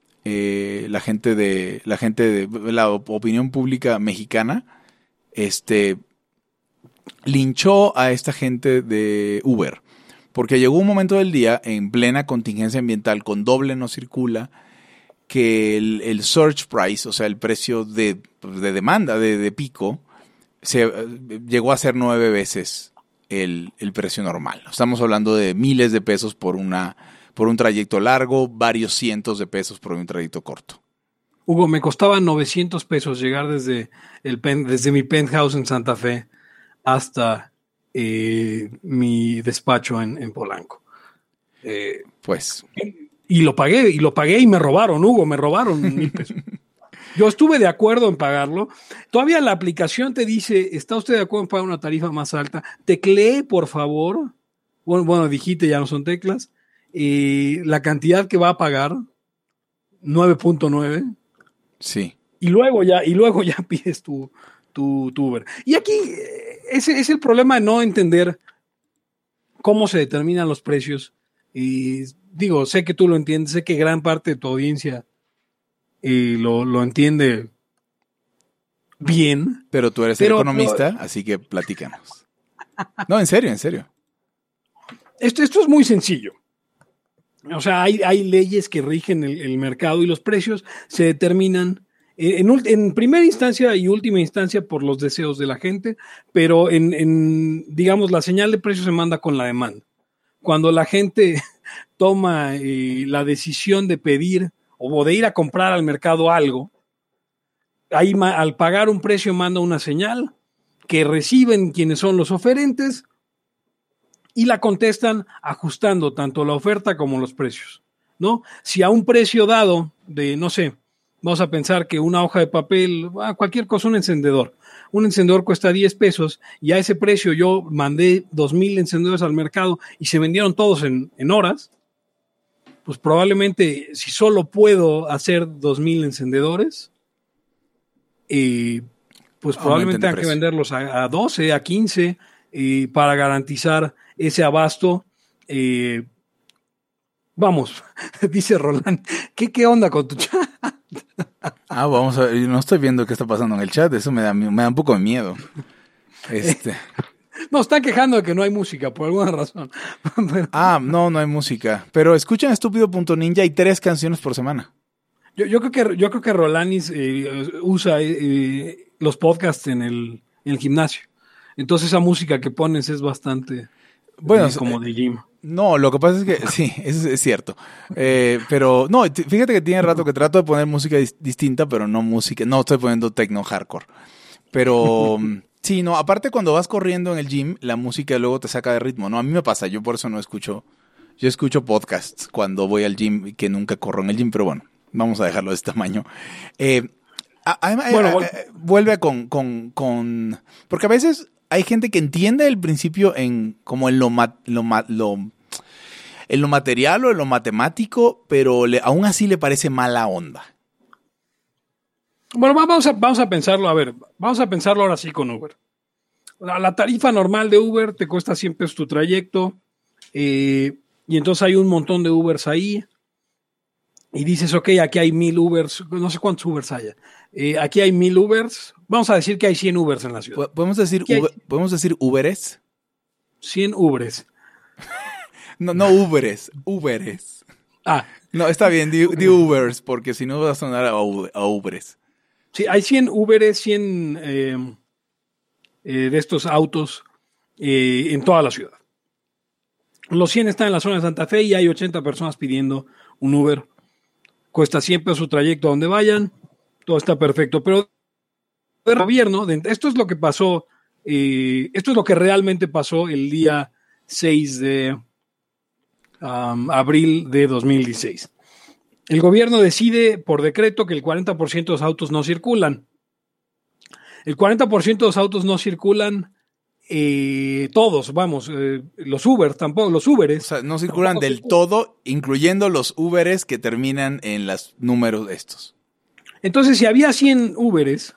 Eh, la gente de la gente de la opinión pública mexicana este linchó a esta gente de Uber porque llegó un momento del día en plena contingencia ambiental con doble no circula que el, el surge price, o sea el precio de, de demanda de, de pico se llegó a ser nueve veces el, el precio normal. Estamos hablando de miles de pesos por una por un trayecto largo, varios cientos de pesos por un trayecto corto. Hugo, me costaba novecientos pesos llegar desde, el pen, desde mi penthouse en Santa Fe hasta eh, mi despacho en, en Polanco. Eh, pues. Y lo pagué, y lo pagué y me robaron, Hugo, me robaron mil pesos. Yo estuve de acuerdo en pagarlo. Todavía la aplicación te dice, ¿está usted de acuerdo en pagar una tarifa más alta? Teclee, por favor. Bueno, bueno, digite, ya no son teclas. Eh, la cantidad que va a pagar, nueve punto nueve. Sí. Y luego ya, y luego ya pides tu, tu, tu Uber. Y aquí ese es el problema de no entender cómo se determinan los precios. Y digo, sé que tú lo entiendes, sé que gran parte de tu audiencia eh, lo, lo entiende bien. Pero tú eres pero, el economista, no, así que platícanos. No, en serio, en serio. Esto, esto es muy sencillo. O sea, hay, hay leyes que rigen el, el mercado y los precios se determinan En, en primera instancia y última instancia por los deseos de la gente, pero en, en digamos, la señal de precio se manda con la demanda. Cuando la gente toma eh, la decisión de pedir o de ir a comprar al mercado algo, ahí ma, al pagar un precio manda una señal que reciben quienes son los oferentes y la contestan ajustando tanto la oferta como los precios, ¿no? Si a un precio dado de, no sé, vamos a pensar que una hoja de papel, cualquier cosa, un encendedor. Un encendedor cuesta diez pesos y a ese precio yo mandé dos mil encendedores al mercado y se vendieron todos en, en horas. Pues probablemente si solo puedo hacer dos mil encendedores, eh, pues probablemente tenga que venderlos a, a doce, a quince eh, para garantizar ese abasto. Eh, vamos, dice Roland, ¿qué, qué onda con tu chat? Ah, vamos a ver, no estoy viendo qué está pasando en el chat, eso me da, me da un poco de miedo. Este. No, están quejando de que no hay música, por alguna razón. Pero... Ah, no, no hay música. Pero escuchan Estúpido punto ninja, hay tres canciones por semana. Yo, yo creo que yo creo que Rolanis eh, usa eh, los podcasts en el, en el gimnasio. Entonces esa música que pones es bastante bueno, eh, como de gym. No, lo que pasa es que sí, eso es cierto. Eh, pero no, fíjate que tiene rato que trato de poner música dis- distinta, pero no música, no estoy poniendo techno hardcore. Pero sí, no, aparte cuando vas corriendo en el gym, la música luego te saca de ritmo, ¿no? A mí me pasa, yo por eso no escucho, yo escucho podcasts cuando voy al gym, que nunca corro en el gym, pero bueno, vamos a dejarlo de este tamaño. Eh, a, a, a, bueno, a, a, vuelve con, con, con, porque a veces hay gente que entiende el principio en como en lo, ma, lo, ma, lo en lo material o en lo matemático, pero le, aún así le parece mala onda. Bueno, vamos a, vamos a pensarlo, a ver, vamos a pensarlo ahora sí con Uber. La, la tarifa normal de Uber te cuesta cien pesos tu trayecto, eh, y entonces hay un montón de Ubers ahí, y dices, ok, aquí hay mil Ubers, no sé cuántos Ubers haya, eh, aquí hay mil Ubers, vamos a decir que hay cien Ubers en la ciudad. ¿Podemos decir, Uber, hay... ¿podemos decir Uberes? cien Ubers. No, no Uberes, Uberes. Ah. No, está bien, di, di Ubers, porque si no va a sonar a, a Uberes. Sí, hay cien Uberes, cien eh, eh, de estos autos eh, en toda la ciudad. Los cien están en la zona de Santa Fe y hay ochenta personas pidiendo un Uber. Cuesta cien pesos su trayecto a donde vayan, todo está perfecto. Pero el gobierno, esto es lo que pasó, eh, esto es lo que realmente pasó el día seis de Um, abril de dos mil dieciséis. El gobierno decide por decreto que el cuarenta por ciento de los autos no circulan. El cuarenta por ciento de los autos no circulan eh, todos, vamos, eh, los Uber tampoco, los Uberes. O sea, no circulan del circulan. todo, incluyendo los Uberes que terminan en los números estos. Entonces, si había cien Uberes,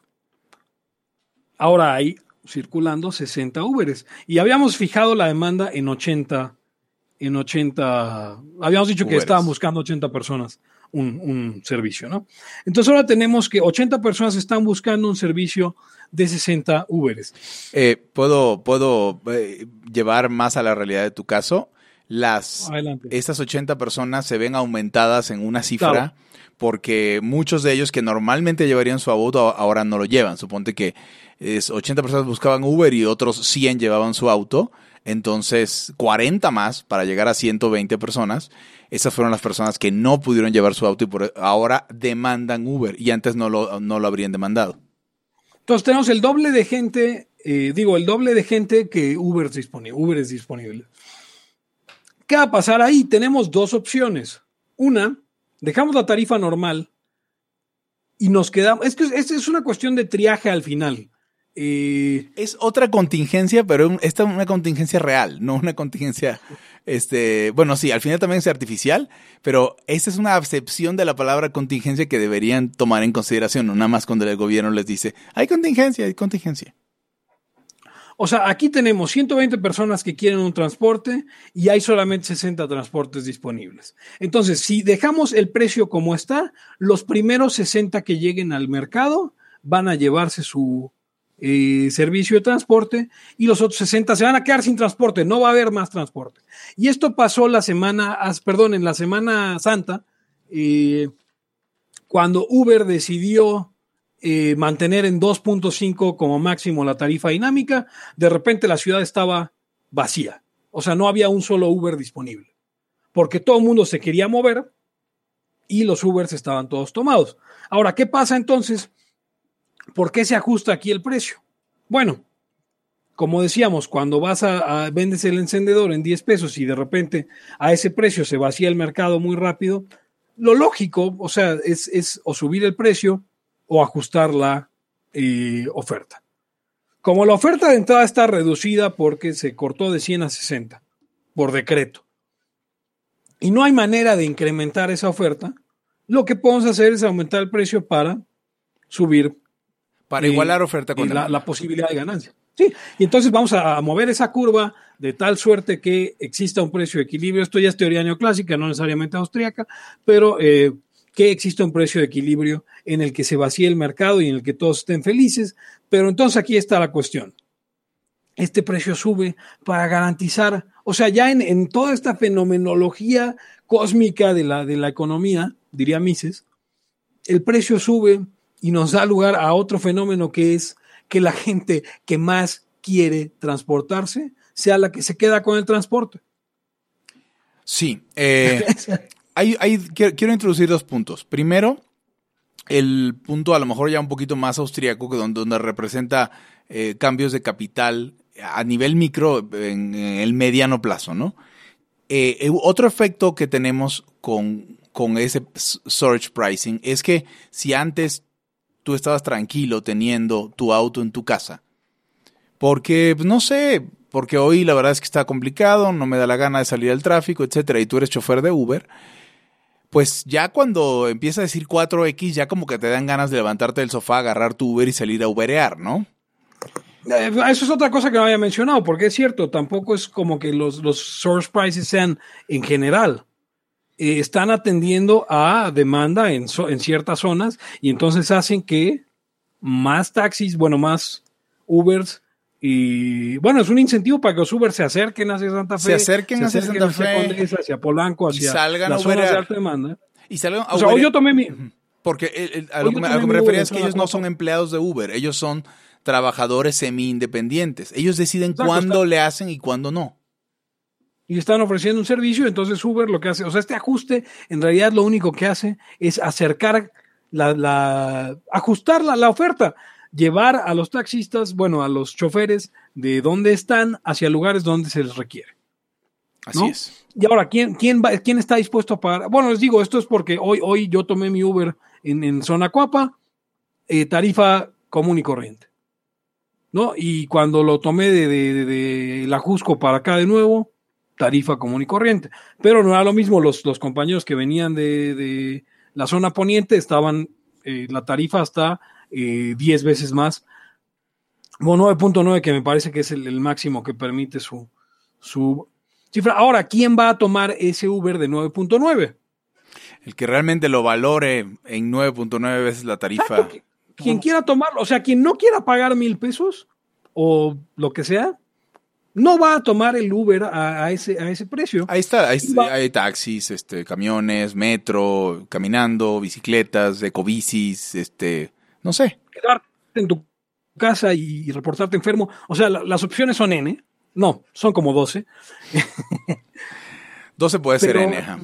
ahora hay circulando sesenta Uberes. Y habíamos fijado la demanda en ochenta en ochenta, habíamos dicho Uberes. Que estaban buscando ochenta personas un, un servicio, ¿no? Entonces ahora tenemos que ochenta personas están buscando un servicio de sesenta Uberes. Eh, ¿Puedo, puedo eh, llevar más a la realidad de tu caso? Las, Adelante. Estas ochenta personas se ven aumentadas en una cifra claro. Porque muchos de ellos que normalmente llevarían su auto ahora no lo llevan. Suponte que es ochenta personas buscaban Uber y otros cien llevaban su auto. Entonces, cuarenta más para llegar a ciento veinte personas. Esas fueron las personas que no pudieron llevar su auto y por ahora demandan Uber y antes no lo, no lo habrían demandado. Entonces tenemos el doble de gente, eh, digo, el doble de gente que Uber es disponible. Uber es disponible. ¿Qué va a pasar ahí? Tenemos dos opciones. Una, dejamos la tarifa normal y nos quedamos... Es que es, es una cuestión de triaje al final. Eh, es otra contingencia, pero esta es una contingencia real, no una contingencia, este, bueno, sí, al final también es artificial, pero esta es una acepción de la palabra contingencia que deberían tomar en consideración, no nada más cuando el gobierno les dice, hay contingencia, hay contingencia. O sea, aquí tenemos ciento veinte personas que quieren un transporte y hay solamente sesenta transportes disponibles. Entonces, si dejamos el precio como está, los primeros sesenta que lleguen al mercado van a llevarse su Eh, servicio de transporte y los otros sesenta se van a quedar sin transporte, no va a haber más transporte. Y esto pasó la semana, perdón, en la Semana Santa, eh, cuando Uber decidió eh, mantener en dos punto cinco como máximo la tarifa dinámica, de repente la ciudad estaba vacía. O sea, no había un solo Uber disponible, porque todo el mundo se quería mover y los Ubers estaban todos tomados. Ahora, ¿qué pasa entonces? ¿Por qué se ajusta aquí el precio? Bueno, como decíamos, cuando vas a, a vendes el encendedor en diez pesos y de repente a ese precio se vacía el mercado muy rápido, lo lógico, o sea, es, es o subir el precio o ajustar la eh, oferta. Como la oferta de entrada está reducida porque se cortó de cien a sesenta por decreto y no hay manera de incrementar esa oferta, lo que podemos hacer es aumentar el precio para subir. Para eh, igualar oferta con la, la posibilidad de ganancia. Sí, y entonces vamos a, a mover esa curva de tal suerte que exista un precio de equilibrio. Esto ya es teoría neoclásica, no necesariamente austríaca, pero eh, que exista un precio de equilibrio en el que se vacíe el mercado y en el que todos estén felices. Pero entonces aquí está la cuestión. Este precio sube para garantizar, o sea, ya en, en toda esta fenomenología cósmica de la, de la economía, diría Mises, el precio sube y nos da lugar a otro fenómeno que es que la gente que más quiere transportarse sea la que se queda con el transporte. Sí. Eh, hay, hay, quiero, quiero introducir dos puntos. Primero, el punto a lo mejor ya un poquito más austríaco, donde, donde representa eh, cambios de capital a nivel micro en, en el mediano plazo, ¿no? Eh, otro efecto que tenemos con, con ese surge pricing es que si antes tú estabas tranquilo teniendo tu auto en tu casa, porque, pues, no sé, porque hoy la verdad es que está complicado, no me da la gana de salir al tráfico, etcétera, y tú eres chofer de Uber, pues ya cuando empieza a decir cuatro equis, ya como que te dan ganas de levantarte del sofá, agarrar tu Uber y salir a Uberear, ¿no? Eso es otra cosa que no había mencionado, porque es cierto, tampoco es como que los, los source prices sean en general. Eh, están atendiendo a demanda en, so, en ciertas zonas y entonces hacen que más taxis, bueno, más Ubers, y bueno, es un incentivo para que los Ubers se acerquen hacia Santa Fe, se acerquen, se hacia, acerquen Santa hacia Fe, Condesa, hacia Polanco, hacia salgan las zonas de alta demanda. Y salgan a o sea, hoy yo tomé mi... Porque el, el, a, lo que me, a lo que me refería es que ellos no son empleados de Uber, ellos son trabajadores semi-independientes. Ellos deciden Exacto, cuándo está. le hacen y cuándo no. Y están ofreciendo un servicio, entonces Uber lo que hace, o sea, este ajuste en realidad lo único que hace es acercar, la, la ajustar la, la oferta, llevar a los taxistas, bueno, a los choferes de donde están hacia lugares donde se les requiere. Así ¿no? es. Y ahora, ¿quién, quién, va, ¿quién está dispuesto a pagar? Bueno, les digo, esto es porque hoy, hoy yo tomé mi Uber en, en Zona Cuapa, eh, tarifa común y corriente, ¿no? Y cuando lo tomé de, de, de, de la Jusco para acá de nuevo, tarifa común y corriente. Pero no era lo mismo, los, los compañeros que venían de, de la zona poniente estaban, eh, la tarifa hasta eh, diez veces más. Bueno, nueve punto nueve, que me parece que es el, el máximo que permite su, su cifra. Ahora, ¿quién va a tomar ese Uber de nueve punto nueve? El que realmente lo valore en nueve punto nueve veces la tarifa. Exacto. Quien quiera tomarlo, o sea, quien no quiera pagar mil pesos o lo que sea, no va a tomar el Uber a, a, ese, a ese precio. Ahí está, hay, hay taxis, este, camiones, metro, caminando, bicicletas, ecobicis, este, no sé. Quedarte en tu casa y reportarte enfermo. O sea, la, las opciones son N. No, son como doce. doce puede pero, ser N. Ajá.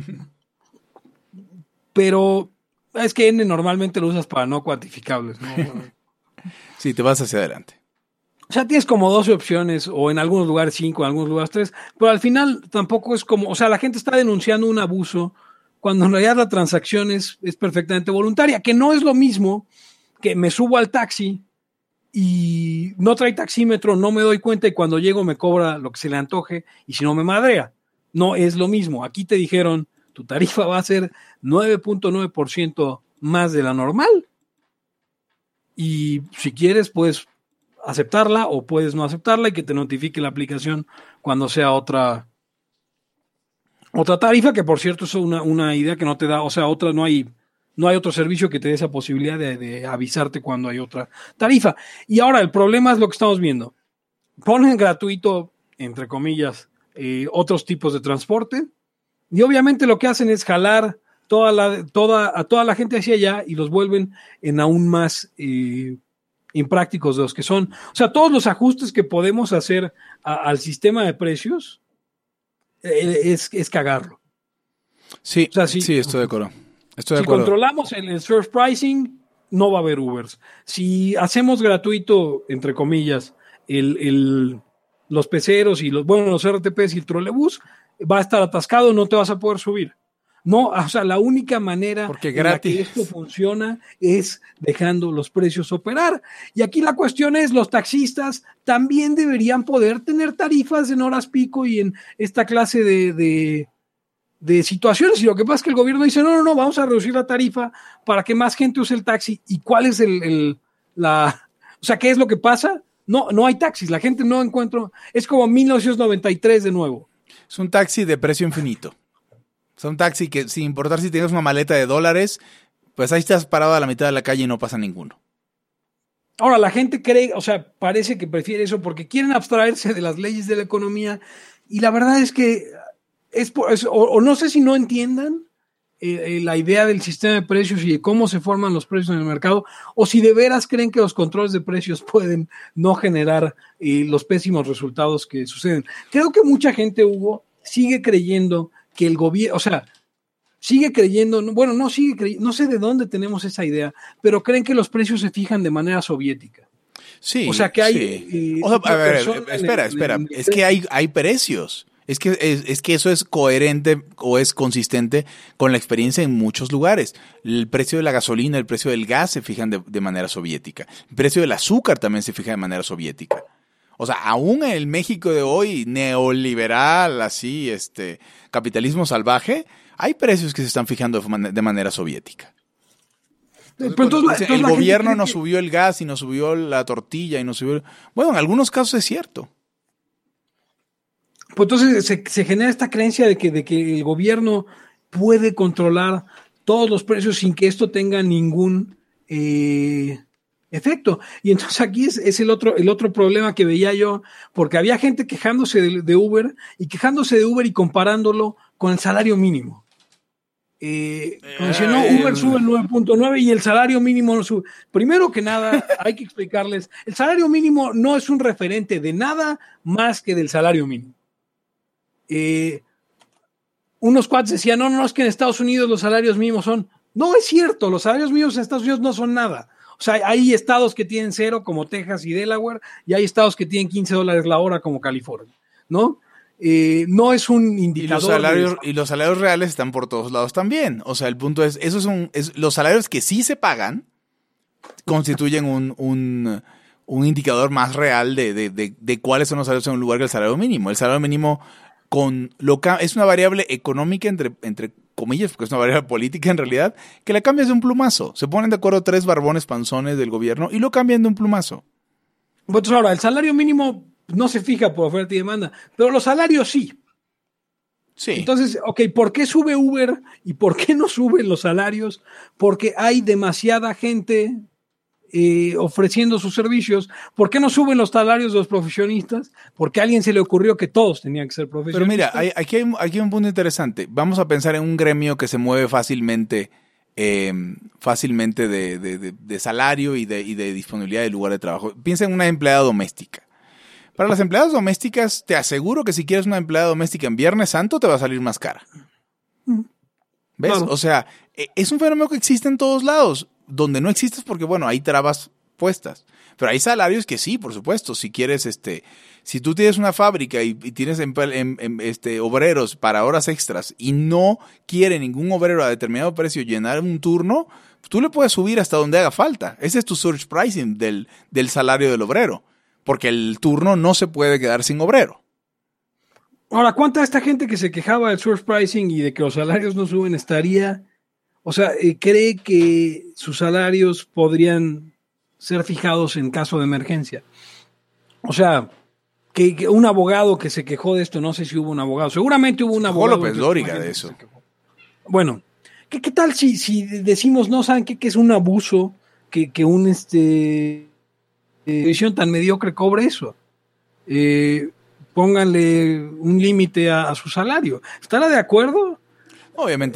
Pero es que N normalmente lo usas para no cuantificables, ¿no? Sí, te vas hacia adelante. O sea, tienes como doce opciones, o en algunos lugares cinco, en algunos lugares tres, pero al final tampoco es como, o sea, la gente está denunciando un abuso cuando en realidad la transacción es, es perfectamente voluntaria, que no es lo mismo que me subo al taxi y no trae taxímetro, no me doy cuenta y cuando llego me cobra lo que se le antoje y si no me madrea. No es lo mismo. Aquí te dijeron, tu tarifa va a ser nueve punto nueve por ciento más de la normal y si quieres, pues aceptarla o puedes no aceptarla y que te notifique la aplicación cuando sea otra otra tarifa, que por cierto es una, una idea que no te da, o sea, otra no hay no hay otro servicio que te dé esa posibilidad de, de avisarte cuando hay otra tarifa. Y ahora el problema es lo que estamos viendo. Ponen gratuito, entre comillas, eh, otros tipos de transporte y obviamente lo que hacen es jalar toda la, toda, a toda la gente hacia allá y los vuelven en aún más eh, imprácticos de los que son. O sea, todos los ajustes que podemos hacer a, al sistema de precios eh, es, es cagarlo. Sí, o sea, si, sí, estoy de acuerdo. Estoy de si acuerdo. controlamos el, el surge pricing, no va a haber Ubers. Si hacemos gratuito, entre comillas, el, el, los peceros y los, bueno, los R T Ps y el trolebús, va a estar atascado, no te vas a poder subir. No, o sea, la única manera Porque en la que esto funciona es dejando los precios operar. Y aquí la cuestión es, los taxistas también deberían poder tener tarifas en horas pico y en esta clase de, de, de situaciones. Y lo que pasa es que el gobierno dice, no, no, no, vamos a reducir la tarifa para que más gente use el taxi. ¿Y cuál es el, el la, o sea, qué es lo que pasa? No, no hay taxis, la gente no encuentra, es como mil novecientos noventa y tres de nuevo. Es un taxi de precio infinito. Es un taxi que, sin importar si tienes una maleta de dólares, pues ahí estás parado a la mitad de la calle y no pasa ninguno. Ahora, la gente cree, o sea, parece que prefiere eso porque quieren abstraerse de las leyes de la economía y la verdad es que es, por, es o, o no sé si no entiendan eh, eh, la idea del sistema de precios y de cómo se forman los precios en el mercado, o si de veras creen que los controles de precios pueden no generar eh, los pésimos resultados que suceden. Creo que mucha gente, Hugo, sigue creyendo que el gobierno, o sea, sigue creyendo, bueno, no sigue creyendo, no sé de dónde tenemos esa idea, pero creen que los precios se fijan de manera soviética. Sí, o sea, que hay... Sí. Eh, o sea, a ver, espera, el, espera, el, el, es que hay, hay precios. Es que, es, es que eso es coherente o es consistente con la experiencia en muchos lugares. El precio de la gasolina, el precio del gas se fijan de, de manera soviética. El precio del azúcar también se fija de manera soviética. O sea, aún en el México de hoy, neoliberal, así, este, capitalismo salvaje, hay precios que se están fijando de manera soviética. Entonces, Pero entonces, entonces, el gobierno nos que... subió el gas y nos subió la tortilla y nos subió... Bueno, en algunos casos es cierto. Pues entonces se, se genera esta creencia de que, de que el gobierno puede controlar todos los precios sin que esto tenga ningún... Eh, efecto. Y entonces aquí es, es el otro el otro problema que veía yo, porque había gente quejándose de, de Uber y quejándose de Uber y comparándolo con el salario mínimo. Eh, como decía, no, Uber sube el nueve punto nueve y el salario mínimo no sube. Primero que nada, hay que explicarles, el salario mínimo no es un referente de nada más que del salario mínimo. Eh, unos cuates decían, no, no, es que en Estados Unidos los salarios mínimos son... No es cierto, los salarios mínimos en Estados Unidos no son nada. O sea, hay estados que tienen cero, como Texas y Delaware, y hay estados que tienen quince dólares la hora, como California, ¿no? Eh, no es un indicador. Y los, salarios, de... y los salarios reales están por todos lados también. O sea, el punto es, esos son, es, los salarios que sí se pagan constituyen un, un, un indicador más real de, de, de, de cuáles son los salarios en un lugar que el salario mínimo. El salario mínimo con lo, es una variable económica entre, entre comillas, porque es una variable política en realidad, que la cambias de un plumazo. Se ponen de acuerdo tres barbones panzones del gobierno y lo cambian de un plumazo. Pues ahora, el salario mínimo no se fija por oferta y demanda, pero los salarios sí. Sí. Entonces, ok, ¿por qué sube Uber y por qué no suben los salarios? Porque hay demasiada gente eh, ofreciendo sus servicios. ¿Por qué no suben los salarios de los profesionistas? Porque a alguien se le ocurrió que todos tenían que ser profesionistas. Pero mira, hay, aquí, hay, aquí hay un punto interesante. Vamos a pensar en un gremio que se mueve fácilmente, eh, fácilmente de, de, de, de salario y de, y de disponibilidad de lugar de trabajo. Piensa en una empleada doméstica. Para las empleadas domésticas, te aseguro que si quieres una empleada doméstica en Viernes Santo, te va a salir más cara. ¿Ves? Claro. O sea, es un fenómeno que existe en todos lados. Donde no existe es porque, bueno, hay trabas puestas. Pero hay salarios que sí, por supuesto. Si quieres, este, si tú tienes una fábrica y, y tienes en, en, en, este, obreros para horas extras y no quiere ningún obrero a determinado precio llenar un turno, tú le puedes subir hasta donde haga falta. Ese es tu surge pricing del, del salario del obrero. Porque el turno no se puede quedar sin obrero. Ahora, ¿cuánta esta gente que se quejaba del surge pricing y de que los salarios no suben estaría... O sea, eh, cree que sus salarios podrían ser fijados en caso de emergencia? O sea, que, que un abogado que se quejó de esto, no sé si hubo un abogado, seguramente hubo un abogado. López Dóriga de eso. Bueno, ¿qué, qué tal si, si decimos, no saben qué, que es un abuso que, que un este televisión tan mediocre cobre eso? Eh, pónganle un límite a, a su salario. ¿Estará de acuerdo? Obviamente no.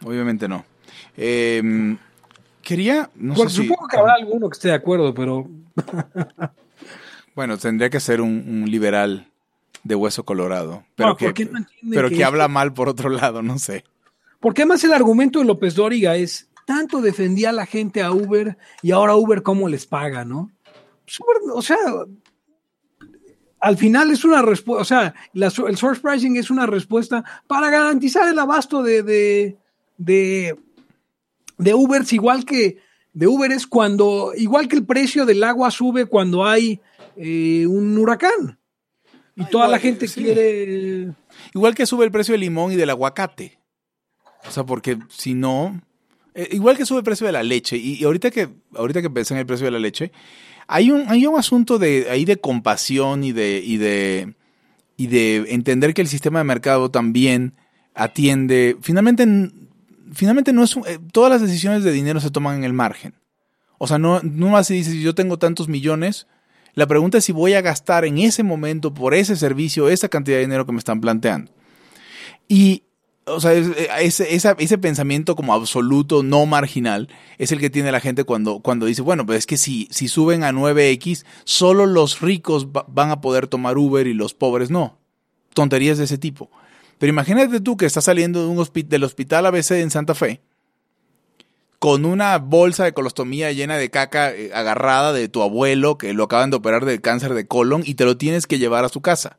obviamente no. Eh, quería, no Pues sé supongo si, que habrá alguno que esté de acuerdo, pero... bueno, tendría que ser un, un liberal de hueso colorado, pero No, que, ¿por qué no entiende pero que que esto- habla mal por otro lado, no sé. Porque además el argumento de López Dóriga es, tanto defendía a la gente a Uber y ahora Uber cómo les paga, ¿no? Súper- o sea, al final es una respuesta, o sea, la- el source pricing es una respuesta para garantizar el abasto de, de, de, de Ubers, igual que de Uber es cuando, igual que el precio del agua sube cuando hay eh, un huracán. Y Ah, toda igual, la gente sí. quiere... Igual que sube el precio del limón y del aguacate. O sea, porque si no... eh, igual que sube el precio de la leche. Y, y ahorita que ahorita que pensé en el precio de la leche, hay un, hay un asunto de ahí de compasión y de, y de y de entender que el sistema de mercado también atiende... Finalmente, finalmente no es un- eh, todas las decisiones de dinero se toman en el margen. O sea, no, no más si dices, yo tengo tantos millones... La pregunta es si voy a gastar en ese momento por ese servicio esa cantidad de dinero que me están planteando. Y, o sea, es- ese, esa- ese pensamiento como absoluto, no marginal, es el que tiene la gente cuando, cuando dice, bueno, pues es que si, si suben a nueve equis, solo los ricos va- van a poder tomar Uber y los pobres no. Tonterías de ese tipo. Pero imagínate tú que estás saliendo de un hospi- del hospital A B C en Santa Fe, con una bolsa de colostomía llena de caca eh, agarrada de tu abuelo que lo acaban de operar de cáncer de colon y te lo tienes que llevar a su casa.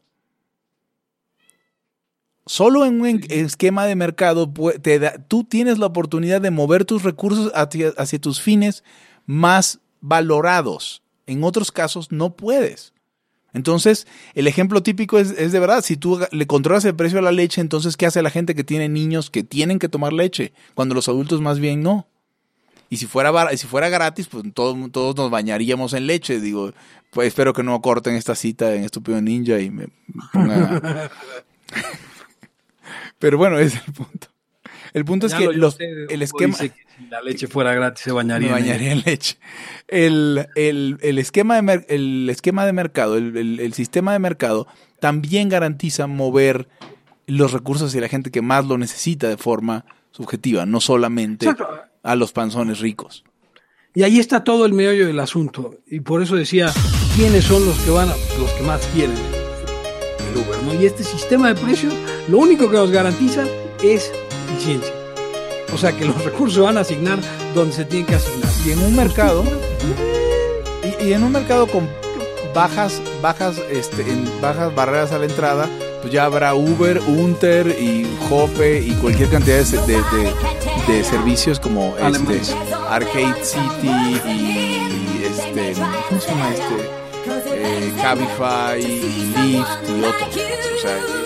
Solo en un en- esquema de mercado pu- te da- tú tienes la oportunidad de mover tus recursos hacia, hacia tus fines más valorados. En otros casos no puedes. Entonces, el ejemplo típico es, es de verdad, si tú le controlas el precio a la leche, entonces ¿qué hace la gente que tiene niños que tienen que tomar leche? Cuando los adultos más bien no. Y si fuera bar- si fuera gratis, pues todo- todos nos bañaríamos en leche. Digo, pues espero que no corten esta cita en Estúpido Ninja y me pongan... Pero bueno, ese es el punto. El punto es Ya que lo- los, sé, el Hugo esquema... dice que si la leche fuera gratis se bañaría. Me en ella. bañaría en leche. El, el, el, esquema, de mer- el esquema de mercado, el, el, el sistema de mercado, también garantiza mover los recursos hacia la gente que más lo necesita de forma subjetiva, no solamente Exacto. a los panzones ricos. Y ahí está todo el meollo del asunto. Y por eso decía, ¿quiénes son los que van a, los que más quieren el Uber, ¿no? Y este sistema de precios, lo único que nos garantiza es eficiencia. O sea, que los recursos se van a asignar donde se tienen que asignar. Y en un mercado, y, y en un mercado con bajas, bajas, este, en bajas barreras a la entrada, pues ya habrá Uber, Unter y Jope y cualquier cantidad de, de, de, de servicios como este, Arcade City y este, ¿cómo se llama este? Eh, Cabify y Lyft y otros. O sea,